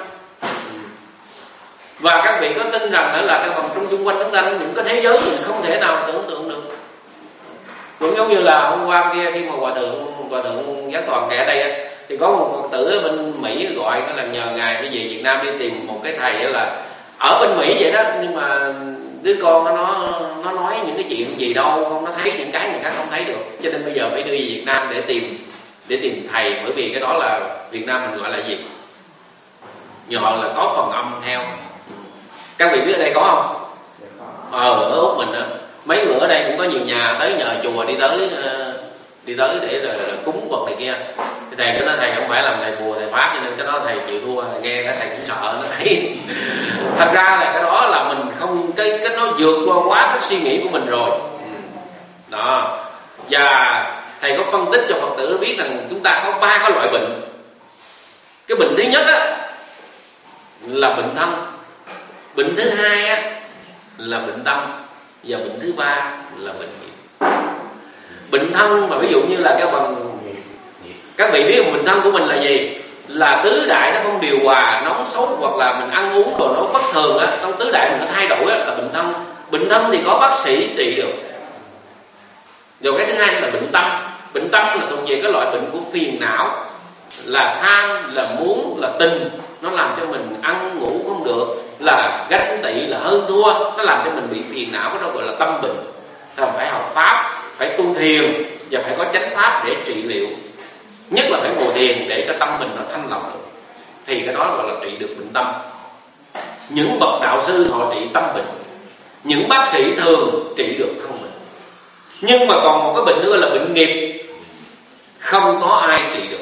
Và các vị có tin rằng đó là cái vòng trong chung quanh chúng ta những cái thế giới mình không thể nào tưởng tượng được. Cũng giống như là hôm qua kia khi mà hòa thượng hòa thượng Giác Toàn kể ở đây, thì có một Phật tử ở bên Mỹ gọi là nhờ ngài đi về Việt Nam đi tìm một cái thầy là ở bên Mỹ vậy đó, nhưng mà đứa con nó nó nó nói những cái chuyện gì đâu không, nó thấy những cái người khác không thấy được, cho nên bây giờ phải đưa về Việt Nam để tìm để tìm thầy. Bởi vì cái đó là Việt Nam mình gọi là gì, nhờ là có phần âm theo. Các vị biết ở đây có không? Ờ, ở Úc mình á, mấy người ở đây cũng có nhiều nhà tới nhờ chùa đi tới đi tới để rồi cúng vật này kia. Thì thầy cái nói thầy không phải làm thầy bùa thầy pháp, cho nên cái đó thầy chịu thua. Nghe cái thầy cũng sợ nó thấy. Thật ra là cái đó là mình không, cái cái nó vượt qua quá cái suy nghĩ của mình rồi. Đó. Và thầy có phân tích cho Phật tử biết rằng chúng ta có ba cái loại bệnh. Cái bệnh thứ nhất á là bệnh thân, bệnh thứ hai á là bệnh tâm, và bệnh thứ ba là bệnh nghiệp. Bệnh thân mà ví dụ như là cái phần, các vị biết bệnh thân của mình là gì? Là tứ đại nó không điều hòa, nóng sốt, hoặc là mình ăn uống rồi nó bất thường á, trong tứ đại mình nó thay đổi á, là bệnh thân. Bệnh thân thì có bác sĩ trị được. Rồi cái thứ hai là bệnh tâm. Bệnh tâm là thuộc về cái loại bệnh của phiền não, là tham, là muốn, là tình, nó làm cho mình ăn ngủ không được, là ganh tị, là hơn thua, nó làm cho mình bị phiền não, cái đó gọi là tâm bệnh. Thì phải học pháp, phải tu thiền và phải có chánh pháp để trị liệu. Nhất là phải ngồi thiền để cho tâm mình nó thanh lọc được, thì cái đó gọi là trị được bệnh tâm. Những bậc đạo sư họ trị tâm bệnh, những bác sĩ thường trị được thân bệnh. Nhưng mà còn một cái bệnh nữa là bệnh nghiệp, không có ai trị được.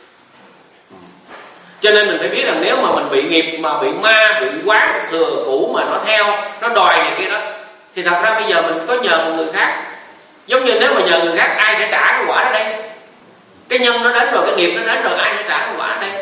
Cho nên mình phải biết rằng nếu mà mình bị nghiệp, mà bị ma, bị quán thừa cũ mà nó theo, nó đòi này kia đó, thì thật ra bây giờ mình có nhờ một người khác. Giống như nếu mà nhờ người khác, ai sẽ trả cái quả ở đây? Cái nhân nó đến rồi, cái nghiệp nó đến rồi, ai sẽ trả cái quả ở đây?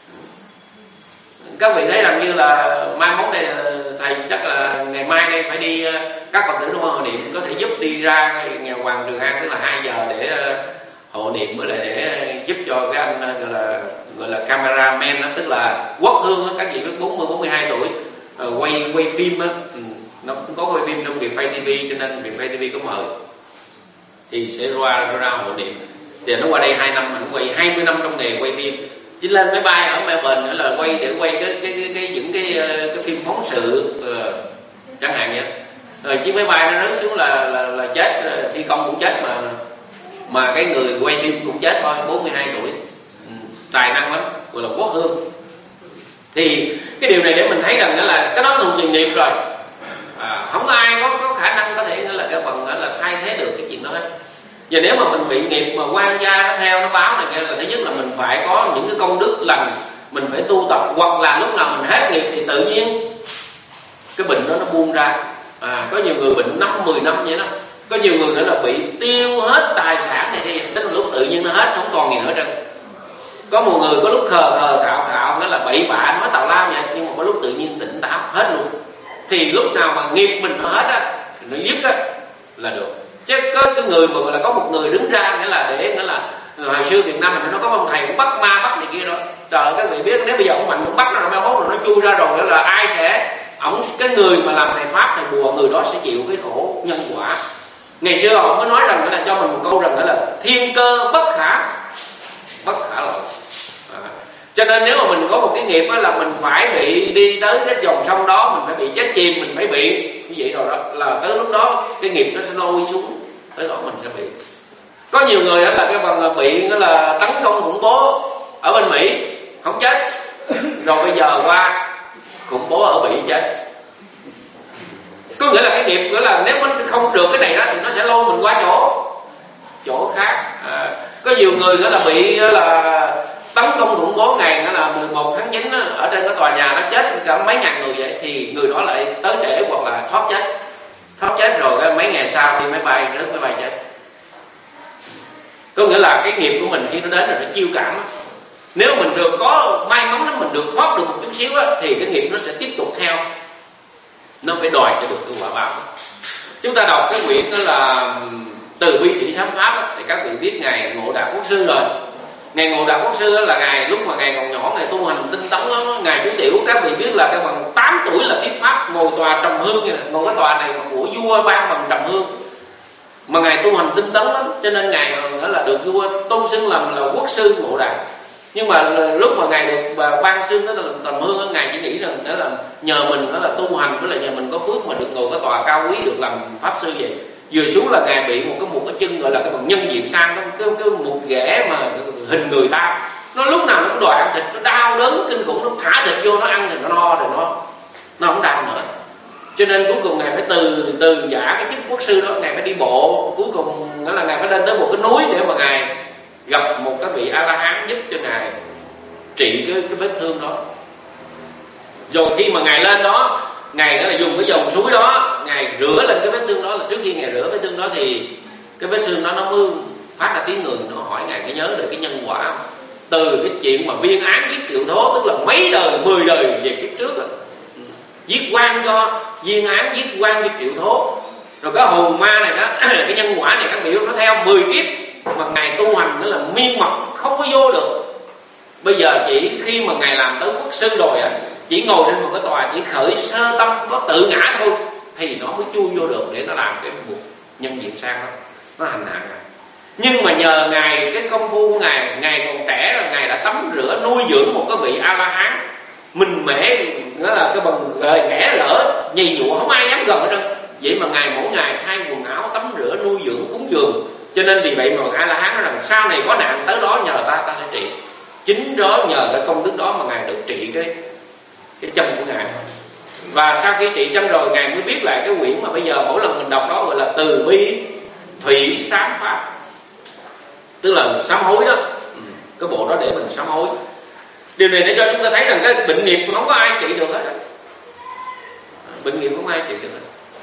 Các vị thấy rằng như là mai mốt đây thầy chắc là ngày mai đây phải đi, các Phật tử trong hội niệm có thể giúp đi ra nhà Hoàng Trường An, tức là hai giờ để hội niệm, với lại để giúp cho cái anh gọi là gọi là cameraman đó, tức là Quốc Hương đó, các vị biết bốn mươi bốn mươi hai tuổi, quay quay phim á, ừ, nó cũng có quay phim trong Vietfay ti vi, cho nên Vietfay ti vi có mời, thì sẽ ra ra hội niệm. Thì nó qua đây hai năm, mình quay hai mươi năm trong nghề quay phim, chỉ lên máy bay ở Melbourne nữa là quay để quay cái cái cái, cái những cái cái phim phóng sự uh, chẳng hạn vậy. Rồi chiếc máy bay nó rớt xuống là là, là chết, phi công cũng chết, mà mà cái người quay phim cũng chết thôi, bốn mươi hai tuổi, ừ, tài năng lắm, gọi là Quốc Hương. Thì cái điều này để mình thấy rằng đó là cái đó thuộc về nghiệp rồi, à, không ai có có khả năng có thể là cái phần đó là thay thế được cái chuyện đó hết. Và nếu mà mình bị nghiệp mà quan gia nó theo nó báo này kia, là thứ nhất là mình phải có những cái công đức lành, mình phải tu tập, hoặc là lúc nào mình hết nghiệp thì tự nhiên cái bệnh đó nó buông ra. À, có nhiều người bệnh năm mười năm vậy đó, có nhiều người nữa là bị tiêu hết tài sản này đi, đến lúc tự nhiên nó hết, không còn gì nữa trơn. Có một người có lúc khờ khờ khạo khạo nó là bậy bạ nói tào lao vậy, nhưng mà có lúc tự nhiên tỉnh táo hết luôn. Thì lúc nào mà nghiệp mình nó hết á, nó dứt á là được. Chứ có cái người mà là có một người đứng ra nghĩa là để nghĩa là hồi xưa Việt Nam mình nó có ông thầy cũng bắt ma bắt này kia đó. Trời, các vị biết nếu bây giờ ông Mạnh cũng bắt nó rồi, mai mốt rồi nó chui ra rồi, đó là ai sẽ, ổng cái người mà làm thầy pháp thầy bùa, người đó sẽ chịu cái khổ nhân quả. Ngày xưa họ mới nói rằng là cho mình một câu rằng đó là thiên cơ bất khả bất khả lộ. À, cho Cho nên nếu mà mình có một cái nghiệp đó là mình phải bị đi tới cái dòng sông đó, mình phải bị chết chìm, mình phải bị như vậy rồi đó, là tới lúc đó cái nghiệp nó sẽ lôi xuống, tới đó mình sẽ bị. Có nhiều người đó là cái phần bị đó là tấn công khủng bố ở bên Mỹ không chết, rồi bây giờ qua khủng bố ở Mỹ chết. Có nghĩa là cái nghiệp nữa là nếu mình không được cái này đó thì nó sẽ lôi mình qua chỗ chỗ khác. À, có nhiều người nữa là bị đó là tấn công khủng bố ngày đó là mười một tháng chín đó, ở trên cái tòa nhà nó chết cả mấy ngàn người vậy, thì người đó lại tới trễ hoặc là thoát chết, thoát chết rồi mấy ngày sau đi máy bay rớt máy bay chết. Có nghĩa là cái nghiệp của mình khi nó đến rồi nó chiêu cảm. Nếu mình được có may mắn lắm, mình được thoát được một chút xíu á, thì cái nghiệp nó sẽ tiếp tục theo, nó phải đòi cho được cái quả báo. Chúng ta đọc cái quyển đó là Từ Bi Thị Sám Pháp á, thì các vị biết ngài Ngộ Đạo Quốc Sư rồi. Ngài Ngộ Đạo Quốc Sư là ngài lúc mà ngài còn nhỏ, ngài tu hành tinh tấn lắm. Ngài chú tiểu các vị biết là cái bằng tám tuổi là thuyết pháp, ngồi tòa trầm hương, ngồi cái tòa này mà của vua ban bằng trầm hương. Mà ngài tu hành tinh tấn lắm, cho nên ngài nữa là được vua tôn xưng làm là quốc sư Ngộ Đạo. Nhưng mà lúc mà ngài được ban xưng đó là trầm hương, ngài chỉ nghĩ rằng đó là nhờ mình đó là tu hành, với là nhờ mình có phước mà được ngồi cái tòa cao quý, được làm pháp sư vậy. Vừa xuống là ngài bị một cái một cái chân gọi là cái bằng nhân diện sang, cái cái, cái một ghẻ mà hình người ta, nó lúc nào nó cũng đòi ăn thịt, nó đau đớn kinh khủng, nó thả thịt vô nó ăn thì nó no rồi nó nó không đau nữa. Cho nên cuối cùng ngài phải từ từ giả cái chức quốc sư đó, ngài phải đi bộ, cuối cùng nghĩa là ngài phải lên tới một cái núi để mà ngài gặp một cái vị A La Hán giúp cho ngài trị cái cái vết thương đó. Rồi khi mà ngài lên đó, ngài là dùng cái dòng suối đó, ngài rửa lên cái vết thương đó, là trước khi ngài rửa vết thương đó thì cái vết thương đó nó mới phát ra tiếng người, nó hỏi ngài có nhớ được cái nhân quả từ cái chuyện mà biên án giết Triệu Thố, tức là mấy đời mười đời về kiếp trước đó. Giết quan cho viên án, giết quan cho Triệu Thố, rồi cái hồn ma này đó cái nhân quả này các biểu nó theo mười kiếp mà ngài tu hành nữa là miên mật không có vô được. Bây giờ chỉ khi mà ngài làm tới quốc sư rồi à, chỉ ngồi trên một cái tòa, chỉ khởi sơ tâm có tự ngã thôi thì nó mới chui vô được để nó làm cái một nhân diện sang đó, nó hành hạ ngài. Nhưng mà nhờ ngài cái công phu của ngài, ngài còn trẻ là ngài đã tắm rửa nuôi dưỡng một cái vị A La Hán mình mẻ, nghĩa là cái bằng ghẻ lỡ nhì dụ không ai dám gần hết trơn. Vậy mà ngài mỗi ngày thay quần áo, tắm rửa, nuôi dưỡng, cúng dường. Cho nên vì vậy mà A La Hán nói rằng sau này có nạn tới đó nhờ ta, ta sẽ trị. Chính đó nhờ cái công đức đó mà ngài được trị cái cái chân của ngài. Và sau khi trị chân rồi, ngài mới viết lại cái quyển mà bây giờ mỗi lần mình đọc đó gọi là Từ Bi Thủy Sám Pháp, tức là sám hối đó. Cái bộ đó để mình sám hối. Điều này để cho chúng ta thấy rằng cái bệnh nghiệp không có ai trị được hết. Bệnh nghiệp không ai trị được hết.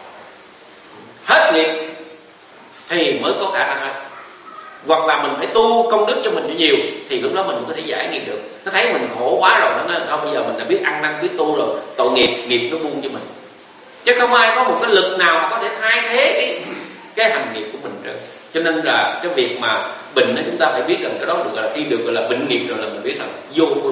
Hết nghiệp thì mới có khả năng hết. Hoặc là mình phải tu công đức cho mình nhiều thì lúc đó mình có thể giải nghiệp được. Nó thấy mình khổ quá rồi, nó nói thôi bây giờ mình đã biết ăn năn biết tu rồi, tội nghiệp nghiệp nó buông cho mình. Chứ không ai có một cái lực nào mà có thể thay thế cái cái hành nghiệp của mình được. Cho nên là cái việc mà bệnh đó chúng ta phải biết rằng cái đó được gọi là khi được gọi là bệnh nghiệp rồi là mình biết là vô phương.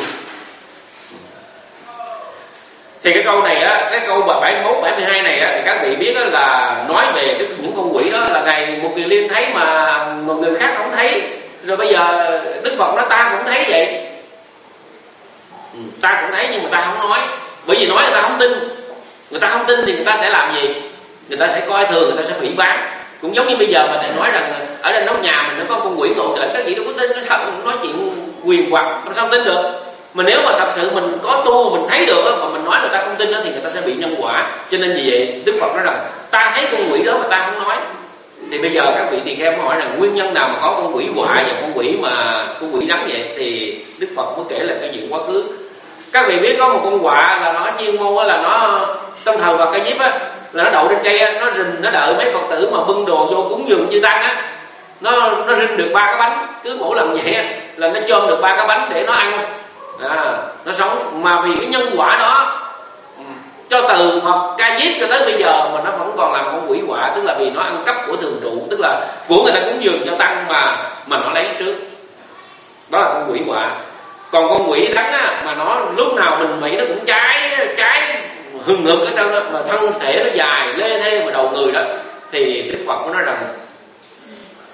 Thì cái câu này á, cái câu mà bảy mươi mốt, bảy mươi hai này á, thì các vị biết á, là nói về cái, những con quỷ đó là ngày một Kiền Liên thấy mà một người khác không thấy. Rồi bây giờ Đức Phật nói ta cũng thấy vậy. Ừ, ta cũng thấy nhưng mà ta không nói. Bởi vì nói người ta không tin. Người ta không tin thì người ta sẽ làm gì? Người ta sẽ coi thường, người ta sẽ phỉ báng. Cũng giống như bây giờ mà thầy nói rằng ở trên nóc nhà mình nó có con quỷ ngộ trển, các vị đâu có tin, nó thật nói chuyện quyền hoặc, làm sao tin được? Mà nếu mà thật sự mình có tu mình thấy được đó, mà mình nói người ta không tin đó, thì người ta sẽ bị nhân quả. Cho nên vì vậy Đức Phật nói rằng ta thấy con quỷ đó mà ta không nói. Thì bây giờ các vị tỳ kheo mới hỏi rằng nguyên nhân nào mà có con quỷ hoại và con quỷ mà con quỷ rắn vậy, thì Đức Phật mới kể lại cái chuyện quá khứ. Các vị biết có một con quạ là nó chuyên môn là nó trong thời Phật Ca Diếp á, là nó đậu trên cây á, nó rình nó đợi mấy Phật tử mà bưng đồ vô cúng dường chư tăng á, nó nó rinh được ba cái bánh, cứ mỗi lần vậy á, là nó chôm được ba cái bánh để nó ăn, à, nó sống. Mà vì cái nhân quả đó cho từ Phật Ca Diếp cho tới bây giờ mà nó vẫn còn làm con quỷ quạ, tức là vì nó ăn cắp của thường trụ, tức là của người ta cúng dường cho tăng mà mà nó lấy trước, đó là con quỷ quạ. Còn con quỷ rắn á, mà nó lúc nào mình nghĩ nó cũng trái trái hừng hực ở trong đó, mà thân thể nó dài lê thê mà đầu người đó, thì Đức Phật có nói rằng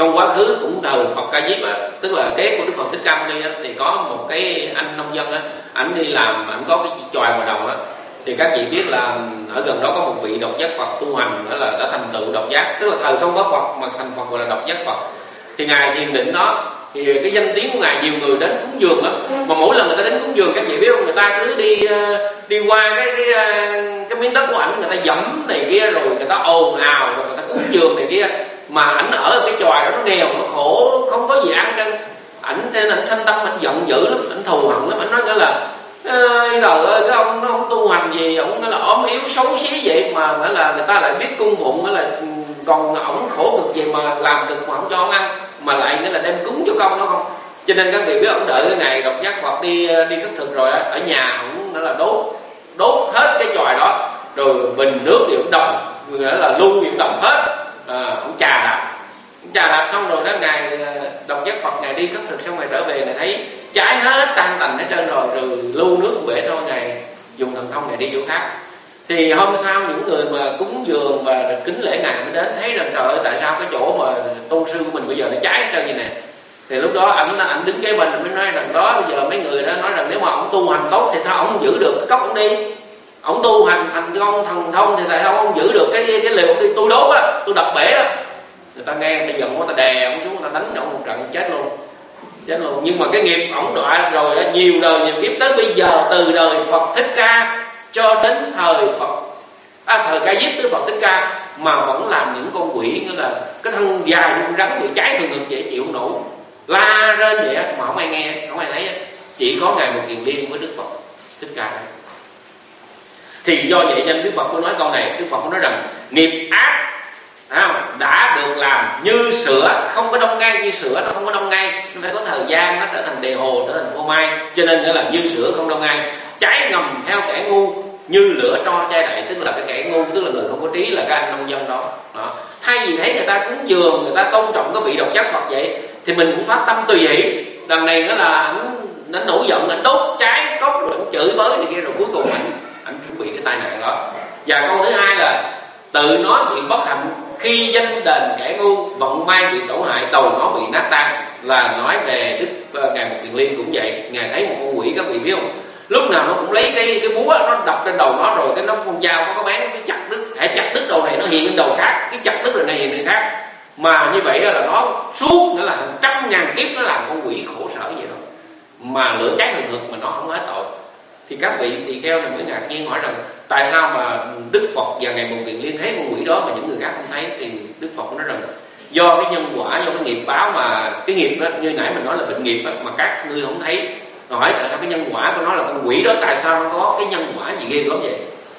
trong quá khứ cũng thời Phật Ca Diếp á, tức là kế của Đức Phật Thích Ca Mâu Ni á, thì có một cái anh nông dân á, ảnh đi làm, ảnh có cái chòi ngoài đồng á, thì các chị biết là ở gần đó có một vị độc giác Phật tu hành, đó là đã thành tựu độc giác, tức là thời không có Phật mà thành Phật gọi là độc giác Phật. Thì ngài thiền định đó, thì cái danh tiếng của ngài nhiều người đến cúng dường lắm, mà mỗi lần người ta đến cúng dường các chị biết không, người ta cứ đi đi qua cái cái cái miếng đất của ảnh, người ta dẫm này kia, rồi người ta ồn ào, rồi người ta cúng dường này kia, mà ảnh ở cái chòi đó nó nghèo, nó khổ, không có gì ăn trơn. Ảnh trên ảnh sanh tâm, ảnh giận dữ lắm, ảnh thù hận lắm, ảnh nói nghĩa là trời ơi, cái ông nó không tu hành gì, ông nó là ốm yếu xấu xí vậy mà nghĩa là người ta lại biết cung phụng, nghĩa là còn ổng khổ cực gì mà làm cực mà không cho ông ăn, mà lại nghĩa là đem cúng cho công nó không. Cho nên các vị biết ông đợi cái ngày độc giác Phật đi đi khất thực rồi ở nhà ổng là đốt đốt hết cái chòi đó, rồi bình nước thì ổng đồng, nghĩa là lu thì ổng đồng hết, à, ổng trà đạp trà đạp xong rồi đó, ngày độc giác Phật ngày đi khất thực xong ngày trở về, ngày thấy cháy hết tan tành hết trơn rồi, rồi lưu nước bể thôi, ngày dùng thần thông ngày đi chỗ khác. Thì hôm sau những người mà cúng dường và kính lễ ngài mới đến, thấy rằng trời ơi, tại sao cái chỗ mà tôn sư của mình bây giờ nó cháy hết trơn vậy nè. Thì lúc đó ảnh ảnh đứng kế bên mới nói rằng đó, bây giờ mấy người đó nói rằng nếu mà ông tu hành tốt thì sao ông không giữ được cái cốc ông đi, ông tu hành thành công thần thông thì tại sao ông không giữ được cái cái liều ông đi, tôi đốt á, tôi đập bể á. Người ta nghe người ta giận, người ta đè ông xuống, người ta đánh ông một trận chết luôn, chết luôn. Nhưng mà cái nghiệp ổng đọa rồi đó, nhiều đời nhiều kiếp tới bây giờ, từ đời Phật Thích Ca cho đến thời Phật à, thời Ca Diếp tới Phật Thích Ca mà vẫn làm những con quỷ, nghĩa là cái thân dài như con rắn bị cháy từ ngực vậy, chịu nổi, la rên vậy mà không ai nghe, không ai thấy. Chỉ có ngài Một Kiền Liên với Đức Phật Thích Ca. Thì do vậy nên Đức Phật mới nói câu này. Đức Phật mới nói rằng nghiệp ác à, đã được làm như sữa, không có đông ngay, như sữa nó không có đông ngay, nó phải có thời gian nó trở thành đề hồ, trở thành phô mai, cho nên nghĩa là như sữa không đông ngay. Trái ngầm theo kẻ ngu như lửa tro chai đậy, tức là cái kẻ ngu, tức là người không có trí, là cái anh nông dân đó. đó thay vì thấy người ta cúng dường, người ta tôn trọng cái vị độc giác Phật vậy, thì mình cũng phát tâm tùy hỷ. Lần này đó là anh anh nổi giận, anh đốt trái cốc, rồi anh chửi bới này kia, rồi cuối cùng anh anh chuẩn bị cái tai nạn đó. Và câu thứ hai là tự nói chuyện bất hạnh, khi danh đền kẻ ngu, vận may bị tổn hại, đầu nó bị nát tan, là nói về Đức ngài Một Kiền Liên cũng vậy. Ngài thấy một con quỷ, các vị biết không, lúc nào nó cũng lấy cái cái búa nó đập trên đầu nó, rồi cái nó con dao nó có bán cái chặt đứt, hãy chặt đứt đầu này nó hiện lên đầu khác, cái chặt đứt đầu này hiện lên khác. Mà như vậy là nó suốt nữa là hàng trăm ngàn kiếp nó làm con quỷ khổ sở vậy đó, mà lửa cháy hừng hực mà nó không hết tội. Thì các vị tỳ kheo này mới ngạc nhiên hỏi rằng tại sao mà Đức Phật và ngài Một Kiền Liên thấy con quỷ đó mà những người khác không thấy? Thì Đức Phật nói rằng do cái nhân quả, do cái nghiệp báo, mà cái nghiệp đó như nãy mình nói là bệnh nghiệp đó, mà các ngươi không thấy. Hỏi tại sao cái nhân quả của nó là con quỷ đó, tại sao nó có cái nhân quả gì ghê gớm vậy?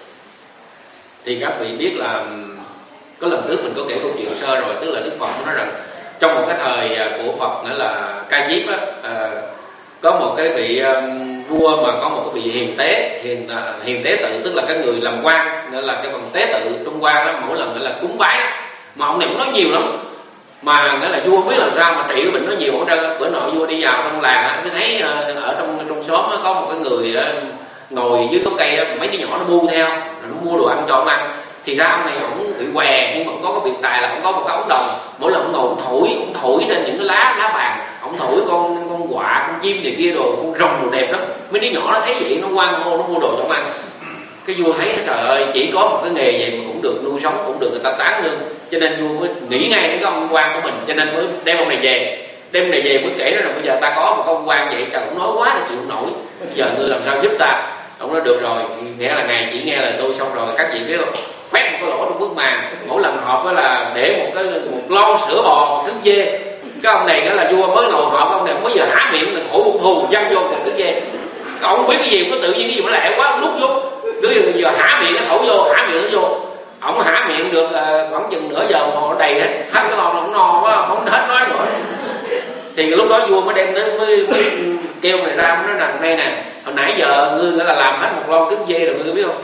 Thì các vị biết là có lần trước mình có kể câu chuyện sơ rồi, tức là Đức Phật nói rằng trong một cái thời của Phật nữa là Ca Diếp á, à, có một cái vị um, vua mà có một cái vị hiền tế, hiền uh, hiền tế tự, tức là cái người làm quan, nữa là cái phần tế tự Trung Hoa đó, mỗi lần nữa là cúng bái, mà ông này cũng nói nhiều lắm, mà nghĩa là vua biết làm sao mà trị cái bệnh nó nhiều hơn trơn. Bữa nội vua đi vào trong làng mới thấy uh, ở trong trong xóm có một cái người uh, ngồi dưới gốc cây, mấy đứa nhỏ nó bu theo, rồi nó mua đồ ăn cho ông ăn. Thì ra ông này ổng bị què, nhưng mà ông có cái biệt tài là ông có một cái ống đồng, mỗi lần ông ngồi ông thổi, ông thổi trên những cái lá lá vàng, ông thổi con con quạ, con chim này kia, đồ con rồng đồ đẹp lắm. Mấy đứa nhỏ nó thấy vậy nó hoan hô, nó mua đồ cho ông ăn. Cái vua thấy trời ơi, chỉ có một cái nghề vậy mà cũng được nuôi sống, cũng được người ta tán dương, cho nên vua mới nghĩ ngay đến cái ông quan của mình, cho nên mới đem ông này về. Đem này về mới kể ra rằng bây giờ ta có một ông quan vậy, trời cũng nói quá là chịu nổi, bây giờ ngươi làm sao giúp ta? Ông nói được rồi, nghĩa là ngài chỉ nghe lời tôi xong rồi. Các vị biết không, khoét một cái lỗ trong bức màn, mỗi lần họp đó là để một cái một lon sữa bò, một trứng dê. Cái ông này đó là vua mới ngồi họp, ông này mới giờ há miệng là thổi một hù văng vô một trứng dê. Ông không biết cái gì, có tự nhiên cái gì mà lẹ quá, lúc vô cứ giờ há miệng nó thổi vô, há miệng nó vô. Ông há miệng được uh, khoảng chừng nửa giờ đồng hồ đầy hết, hết cái lon, ông no quá, không hết nói nữa. Thì lúc đó vua mới đem tới mới, mới kêu này ra, mới nói rằng đây nè, hồi nãy giờ ngươi là làm hết một lon trứng dê rồi, ngươi biết không?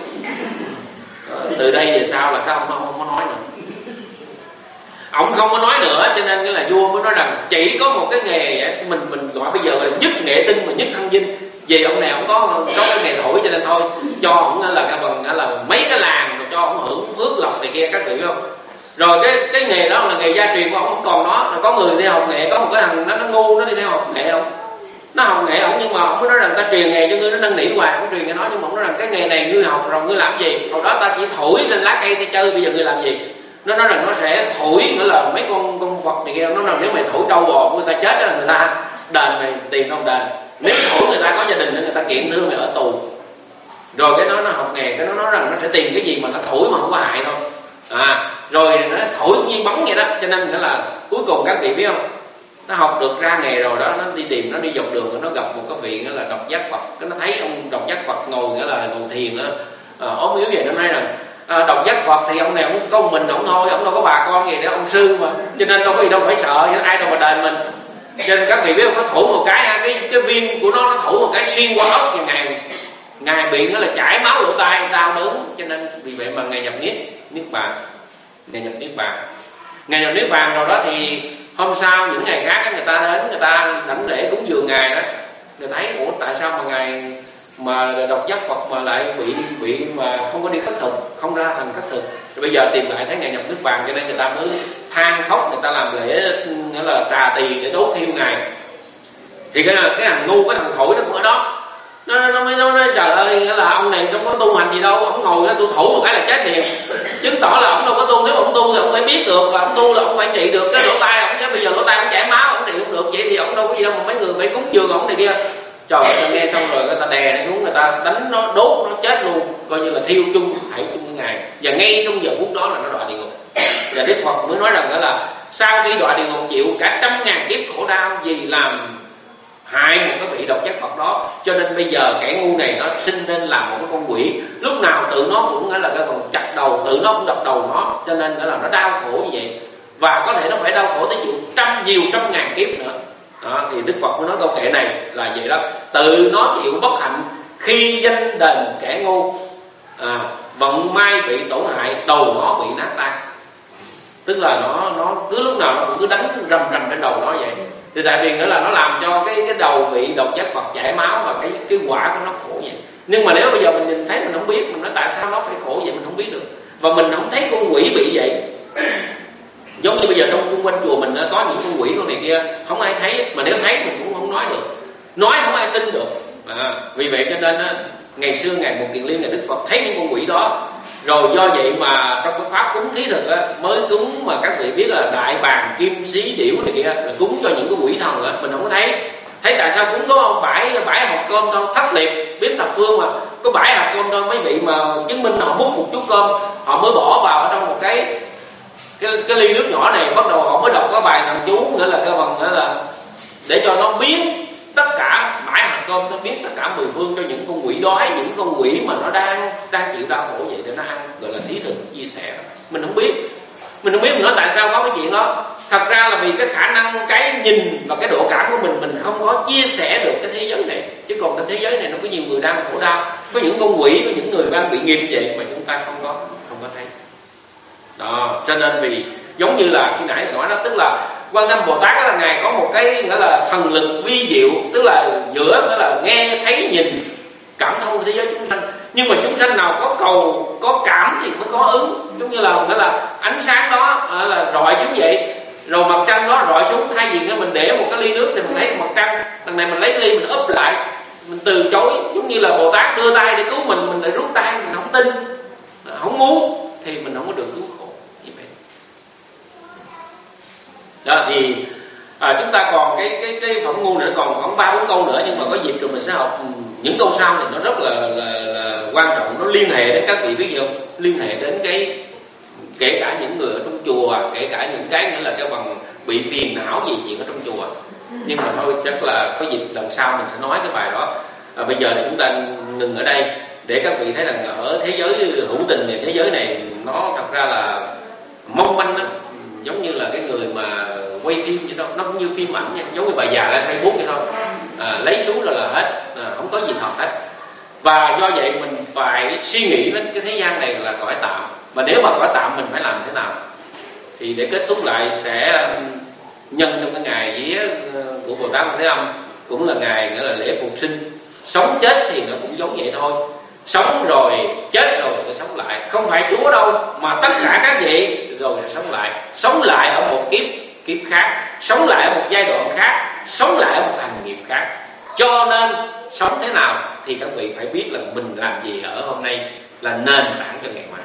Từ đây về sau là các ông không, không có nói nữa. Ông không có nói nữa, cho nên cái là vua mới nói rằng chỉ có một cái nghề mình mình gọi bây giờ là nhất nghệ tinh mà nhất thân vinh. Vì ông này ông có có cái nghề thổi, cho nên thôi cho ông là cái bằng là mấy cái làng rồi cho ông hưởng phước lộc này kia, các vị biết không? Rồi cái cái nghề đó là nghề gia truyền của ông không còn nó. Rồi có người đi học nghệ, có một cái thằng nó, nó ngu, nó đi theo học nghệ không, nó học nghệ ổng, nhưng mà ổng mới nói rằng ta truyền nghề cho ngươi, nó năn nỉ hoài ổng truyền cho nó, nhưng mà ổng nói rằng cái nghề này ngươi học rồi ngươi làm gì? Hồi đó ta chỉ thổi lên lá cây để chơi, bây giờ ngươi làm gì? Nó nói rằng nó sẽ thổi, nữa là mấy con con Phật này kia. Nó nói rằng nếu mày thổi trâu bò người ta chết là người ta đền mày tiền không đền, nếu thổi người ta có gia đình người ta kiện đưa mày ở tù. Rồi cái nó nó học nghề, cái nó nói rằng nó sẽ tìm cái gì mà nó thổi mà không có hại thôi. À rồi nó thổi cũng như bóng vậy đó, cho nên là cuối cùng các vị biết không, nó học được ra nghề rồi đó, nó đi tìm, nó đi dọc đường, nó gặp một cái vị nữa là độc giác Phật. Cái nó thấy ông độc giác Phật ngồi nghĩa là ngồi thiền đó, à, ốm yếu vậy. Nó nói rằng à, độc giác Phật thì ông này ông có một mình ông thôi, ông đâu có bà con gì để ông sư mà, cho nên đâu có gì đâu phải sợ, ai đâu mà đền mình. Cho nên các vị biết không, nó thổi một cái, cái cái viên của nó nó thổi một cái xuyên qua ốc, thì ngài ngài bị nó là chảy máu lỗ tai, đau đớn. Cho nên vì vậy mà ngài nhập niết niết bàn, ngài nhập niết bàn, ngài nhập niết bàn rồi đó. Thì hôm sau những ngày khác người ta đến, người ta đảnh lễ cúng dường ngài đó, người thấy ủa tại sao mà ngài mà độc giác Phật mà lại bị bị mà không có đi khất thực, không ra thành khất thực. Rồi bây giờ tìm lại thấy ngài nhập niết bàn, cho nên người ta mới than khóc, người ta làm lễ nghĩa là trà tỳ để đốt thiêu ngài. Thì cái cái thằng ngu, cái thằng thổi nó cũng ở đó, nó nó mới nói, nói trời ơi, là ông này không có tu hành gì đâu, ông ngồi đó tôi thủ một cái là chết liền, chứng tỏ là ông đâu có tu. Nếu ông tu thì ông phải biết được, và ông tu là ông phải trị được cái lỗ tai ông, chứ bây giờ lỗ tai ông chảy máu ông trị không được, vậy thì ông đâu có gì đâu mà mấy người phải cúng dường ông này kia. Trời ơi, nghe xong rồi người ta đè nó xuống, người ta đánh nó, đốt nó chết luôn, coi như là thiêu chung hãy chung với ngài. Và ngay trong giờ phút đó là nó đọa địa ngục. Và Đức Phật mới nói rằng đó là sau khi đọa địa ngục chịu cả trăm ngàn kiếp khổ đau vì làm hại một cái vị độc giác Phật đó, cho nên bây giờ kẻ ngu này nó sinh nên làm một cái con quỷ, lúc nào tự nó cũng nghĩa là cái còn chặt đầu, tự nó cũng đập đầu nó, cho nên nghĩa là nó đau khổ như vậy. Và có thể nó phải đau khổ tới chịu trăm nhiều trăm ngàn kiếp nữa đó. Thì Đức Phật mới nói câu kệ này là vậy đó: tự nó chịu bất hạnh khi danh đền kẻ ngu, à, vận may bị tổn hại, đầu nó bị nát tan. Tức là nó nó cứ lúc nào nó cũng cứ đánh rầm rầm trên đầu nó vậy. Thì tại vì nữa là nó làm cho cái cái đầu bị độc giác Phật chảy máu, và cái cái quả của nó khổ vậy. Nhưng mà nếu bây giờ mình nhìn thấy mình không biết, mình nói tại sao nó phải khổ vậy mình không biết được, và mình không thấy con quỷ bị vậy. Giống như bây giờ trong xung quanh chùa mình có những con quỷ con này kia, không ai thấy, mà nếu thấy mình cũng không nói được, nói không ai tin được. À, vì vậy cho nên á, ngày xưa ngài Một Kiền Liên, ngài Đức Phật thấy những con quỷ đó, rồi do vậy mà trong cái pháp cúng thí thực á, mới cúng mà các vị biết là đại bàng kim xí điểu này kia, là cúng cho những cái quỷ thần á, mình không có thấy. Thấy tại sao cúng có ông bãi bãi hộp cơm thôi, thất liệt biết thập phương mà có bãi hộp cơm thôi, mấy vị mà chứng minh họ múc một chút cơm, họ mới bỏ vào ở trong một cái cái cái ly nước nhỏ này, bắt đầu họ mới đọc cái bài thần chú nữa là cái bằng nữa là để cho nó biến tất cả bãi hạt cơm, nó biết tất cả mười phương cho những con quỷ đói, những con quỷ mà nó đang đang chịu đau khổ vậy để nó ăn, gọi là thí thực chia sẻ. Mình không biết, mình không biết mình nói tại sao có cái chuyện đó. Thật ra là vì cái khả năng, cái nhìn và cái độ cảm của mình, mình không có chia sẻ được cái thế giới này. Chứ còn cái thế giới này nó có nhiều người đang khổ đau, có những con quỷ, có những người đang bị nghiệp vậy mà chúng ta không có không có thấy. Đó, cho nên vì giống như là khi nãy nói đó, tức là Quan Âm Bồ Tát đó là ngài có một cái gọi là thần lực vi diệu, tức là giữa đó là nghe thấy nhìn cảm thông thế giới chúng sanh. Nhưng mà chúng sanh nào có cầu có cảm thì mới có ứng. Giống như là gọi là ánh sáng đó là rọi xuống vậy, rồi mặt trăng đó rọi xuống, thay vì mình để một cái ly nước thì mình thấy mặt trăng, đằng này mình lấy cái ly mình úp lại, mình từ chối. Giống như là Bồ Tát đưa tay để cứu mình, mình lại rút tay, mình không tin, không muốn thì mình không có được cứu khổ như vậy. Đó thì à, chúng ta còn cái cái cái phẩm ngu nữa, còn khoảng ba bốn câu nữa, nhưng mà có dịp rồi mình sẽ học những câu sau thì nó rất là, là, là quan trọng, nó liên hệ đến các vị biết gì không? Liên hệ đến cái kể cả những người ở trong chùa, kể cả những cái nữa là cái bằng bị phiền não gì chuyện ở trong chùa. Nhưng mà thôi chắc là có dịp lần sau mình sẽ nói cái bài đó. À, bây giờ thì chúng ta ngừng ở đây để các vị thấy rằng ở thế giới hữu tình này, thế giới này nó thật ra là mong manh lắm, giống như là cái người mà quay phim vậy thôi, nó cũng như phim ảnh vậy, giống như bà già lên Facebook vậy thôi, à, lấy xuống rồi là hết, à, không có gì thật hết. Và do vậy mình phải suy nghĩ đến cái thế gian này là cõi tạm, và nếu mà cõi tạm mình phải làm thế nào. Thì để kết thúc lại sẽ nhân trong cái ngày vía của Bồ Tát Quan Thế Âm, cũng là ngày nghĩa là lễ phục sinh. Sống chết thì nó cũng giống vậy thôi. sống rồi chết rồi sẽ sống lại. Không phải Chúa đâu, mà tất cả các vị rồi sẽ sống lại. Sống lại ở một kiếp kiếp khác, sống lại ở một giai đoạn khác, sống lại ở một hành nghiệp khác. Cho nên sống thế nào thì các vị phải biết là mình làm gì ở hôm nay là nền tảng cho ngày mai.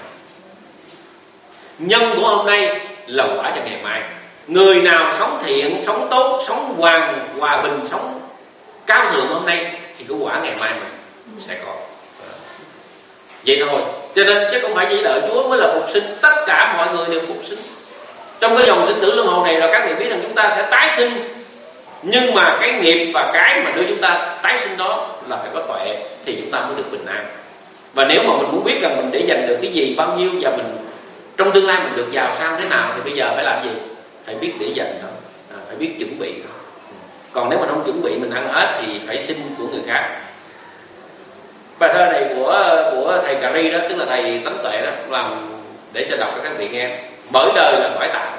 Nhân của hôm nay là quả cho ngày mai. Người nào sống thiện, sống tốt, sống hòa, hòa bình, sống cao thượng hôm nay thì cái quả ngày mai mình sẽ có. Vậy thôi. Cho nên chứ không phải chỉ đợi Chúa mới là phục sinh. Tất cả mọi người đều phục sinh. Trong cái dòng sinh tử luân hồi này là các vị biết rằng chúng ta sẽ tái sinh. Nhưng mà cái nghiệp và cái mà đưa chúng ta tái sinh đó là phải có tuệ thì chúng ta mới được bình an. Và nếu mà mình muốn biết rằng mình để giành được cái gì, bao nhiêu, và mình trong tương lai mình được giàu sang thế nào, thì bây giờ phải làm gì? Phải biết để dành thôi, à, phải biết chuẩn bị thôi. Còn nếu mà không chuẩn bị mình ăn hết thì phải xin của người khác. Bài thơ này của của thầy Cà Ri đó, tức là thầy Tánh Tuệ đó, làm để cho đọc cho các vị nghe. Bởi đời là cõi tạm,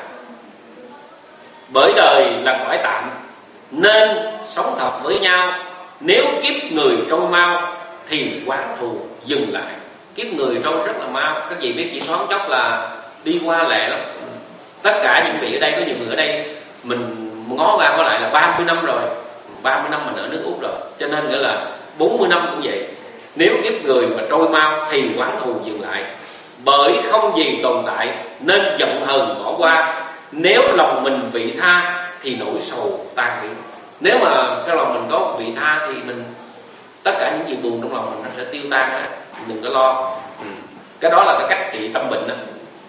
bởi đời là cõi tạm, nên sống thật với nhau. Nếu kiếp người trôi mau thì quán thù dừng lại. Kiếp người trôi rất là mau. Các vị biết chỉ thoáng chốc là đi qua lẹ lắm. Tất cả những vị ở đây, có nhiều người ở đây mình ngó ra có lại là ba mươi năm rồi, ba mươi năm mình ở nước Úc rồi. Cho nên nghĩa là bốn mươi năm cũng vậy. Nếu kiếp người mà trôi mau thì quán thù dừng lại. Bởi không gì tồn tại nên giận hờn bỏ qua. Nếu lòng mình vị tha thì nỗi sầu tan biến. Nếu mà cái lòng mình có vị tha thì mình, tất cả những chuyện buồn trong lòng mình nó sẽ tiêu tan hết. Đừng có lo. ừ. Cái đó là cái cách trị tâm bệnh đó.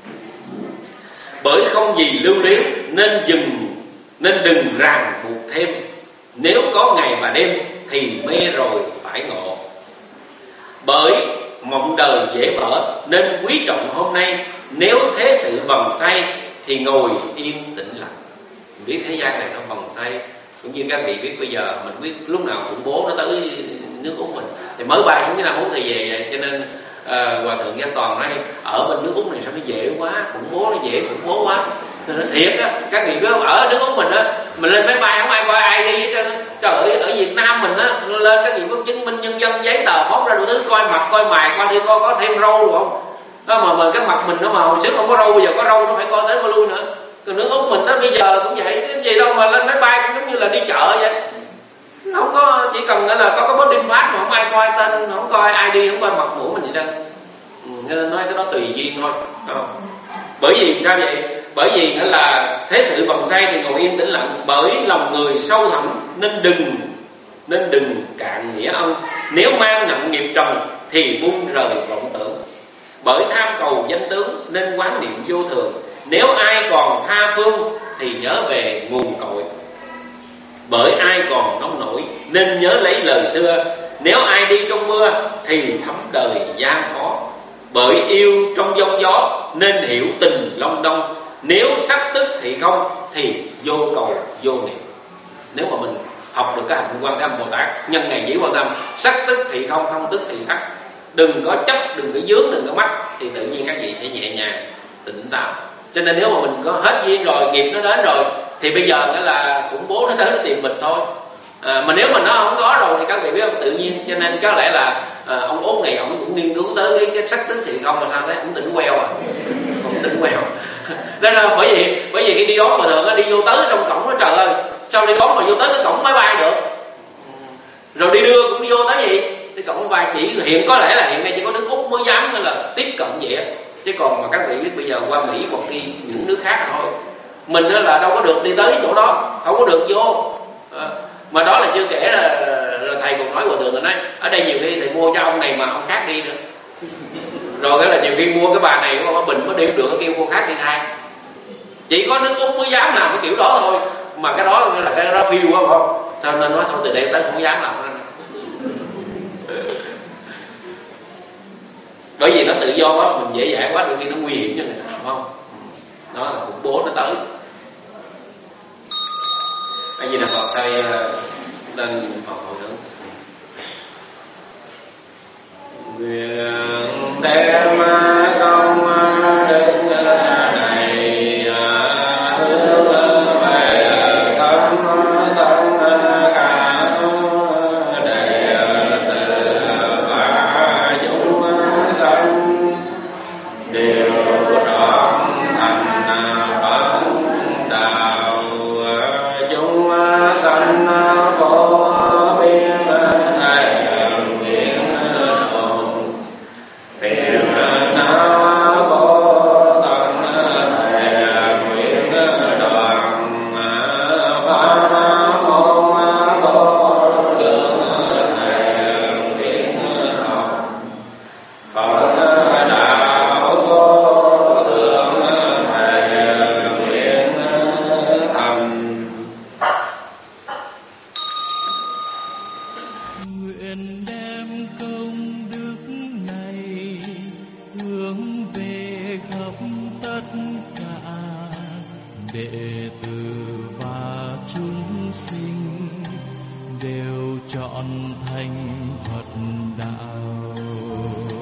Bởi không gì lưu luyến nên dừng, nên đừng ràng buộc thêm. Nếu có ngày và đêm thì mê rồi phải ngộ. Bởi mộng đời dễ vỡ nên quý trọng hôm nay. Nếu thế sự vòng xoay thì ngồi yên tĩnh lặng. Biết thế gian này nó vòng xoay, cũng như các vị biết bây giờ mình biết lúc nào khủng bố nó tới nước Úc mình thì mới bay xuống cái Nam Úc thì về vậy. Cho nên uh, Hòa thượng Gia Toàn nói ở bên nước Úc này sao nó dễ quá, khủng bố nó dễ khủng bố quá. Nên thiệt á, các vị biết ở nước Úc mình á, mình lên máy bay không ai coi ai đi hết trơn. Trời ơi, ở Việt Nam mình á, lên các vị có chứng minh nhân dân, giấy tờ móc ra đủ thứ, coi mặt coi mày, coi thử coi có thêm râu được không. Đó mà mà cái mặt mình nó mà hồi trước không có râu, bây giờ có râu nó phải coi tới coi lui nữa. Còn nước Úc mình đó bây giờ cũng vậy, cái gì đâu mà lên máy bay cũng giống như là đi chợ vậy. Không có, chỉ cần là có có boarding pass mà không ai coi tên, không coi ai đi, không coi mặt mũi mình gì đâu. Ừ, nên nói cái đó tùy duyên thôi. Không. Bởi vì sao vậy? Bởi vì là thế sự vòng xoay thì ngồi im tĩnh lặng. Bởi lòng người sâu thẳm nên đừng nên đừng cạn nghĩa ân. Nếu mang nặng nghiệp trần thì buông rời vọng tưởng. Bởi tham cầu danh tướng nên quán niệm vô thường. Nếu ai còn tha phương thì nhớ về nguồn cội. Bởi ai còn nông nổi nên nhớ lấy lời xưa. Nếu ai đi trong mưa thì thấm đời gian khó. Bởi yêu trong giông gió nên hiểu tình long đong. Nếu sắc tức thì không thì vô cầu vô niệm. Nếu mà mình học được cái hành Quan Âm Bồ Tát, nhân ngày dĩ Quan Âm, sắc tức thì không, không tức thì sắc. Đừng có chấp, đừng có dướng, đừng có mắc, thì tự nhiên các vị sẽ nhẹ nhàng, tỉnh táo. Cho nên nếu mà mình có hết duyên rồi, nghiệp nó đến rồi, thì bây giờ nghĩa là khủng bố nó tới nó tìm mình thôi. À, mà nếu mà nó không có rồi thì các vị biết không, tự nhiên. Cho nên có lẽ là à, ông Út này ông cũng nghiên cứu tới cái, cái sắc tức thì không là sao đấy, cũng tỉnh queo à, cũng tỉnh queo. Nên là bởi vì bởi vì khi đi đón mà thường đi vô tới trong cổng nó, trời ơi sao đi đón mà vô tới cái cổng máy bay được, rồi đi đưa cũng đi vô tới gì cái cổng máy bay. Chỉ hiện có lẽ là hiện nay chỉ có nước Úc mới dám là tiếp cận vậy, chứ còn mà các vị biết bây giờ qua Mỹ hoặc đi những nước khác thôi, mình là đâu có được đi tới chỗ đó, không có được vô. À, mà đó là chưa kể là, là thầy còn nói Hòa thượng rồi nói ở đây nhiều khi thầy mua cho ông này mà ông khác đi nữa, rồi cái là nhiều khi mua cái bà này có bình mới đi được, kêu cô khác đi thay. Chỉ có nước Úc mới dám làm cái kiểu đó thôi, mà cái đó là cái đó phiêu quá không, cho nên nói thôi từ đây tới không dám làm nữa. Bởi vì nó tự do quá, mình dễ dãi quá, đôi khi nó nguy hiểm cho người ta, không? Đó là khủng bố nó tới. Anh gì là Phật thầy lên Phật hồi hướng. Nguyện đem công đức này hướng về thâm tâm cả đệ tử và chúng nguyện đem công đức này hướng về khắp tất cả đệ tử và chúng sinh đều trọn thành Phật đạo.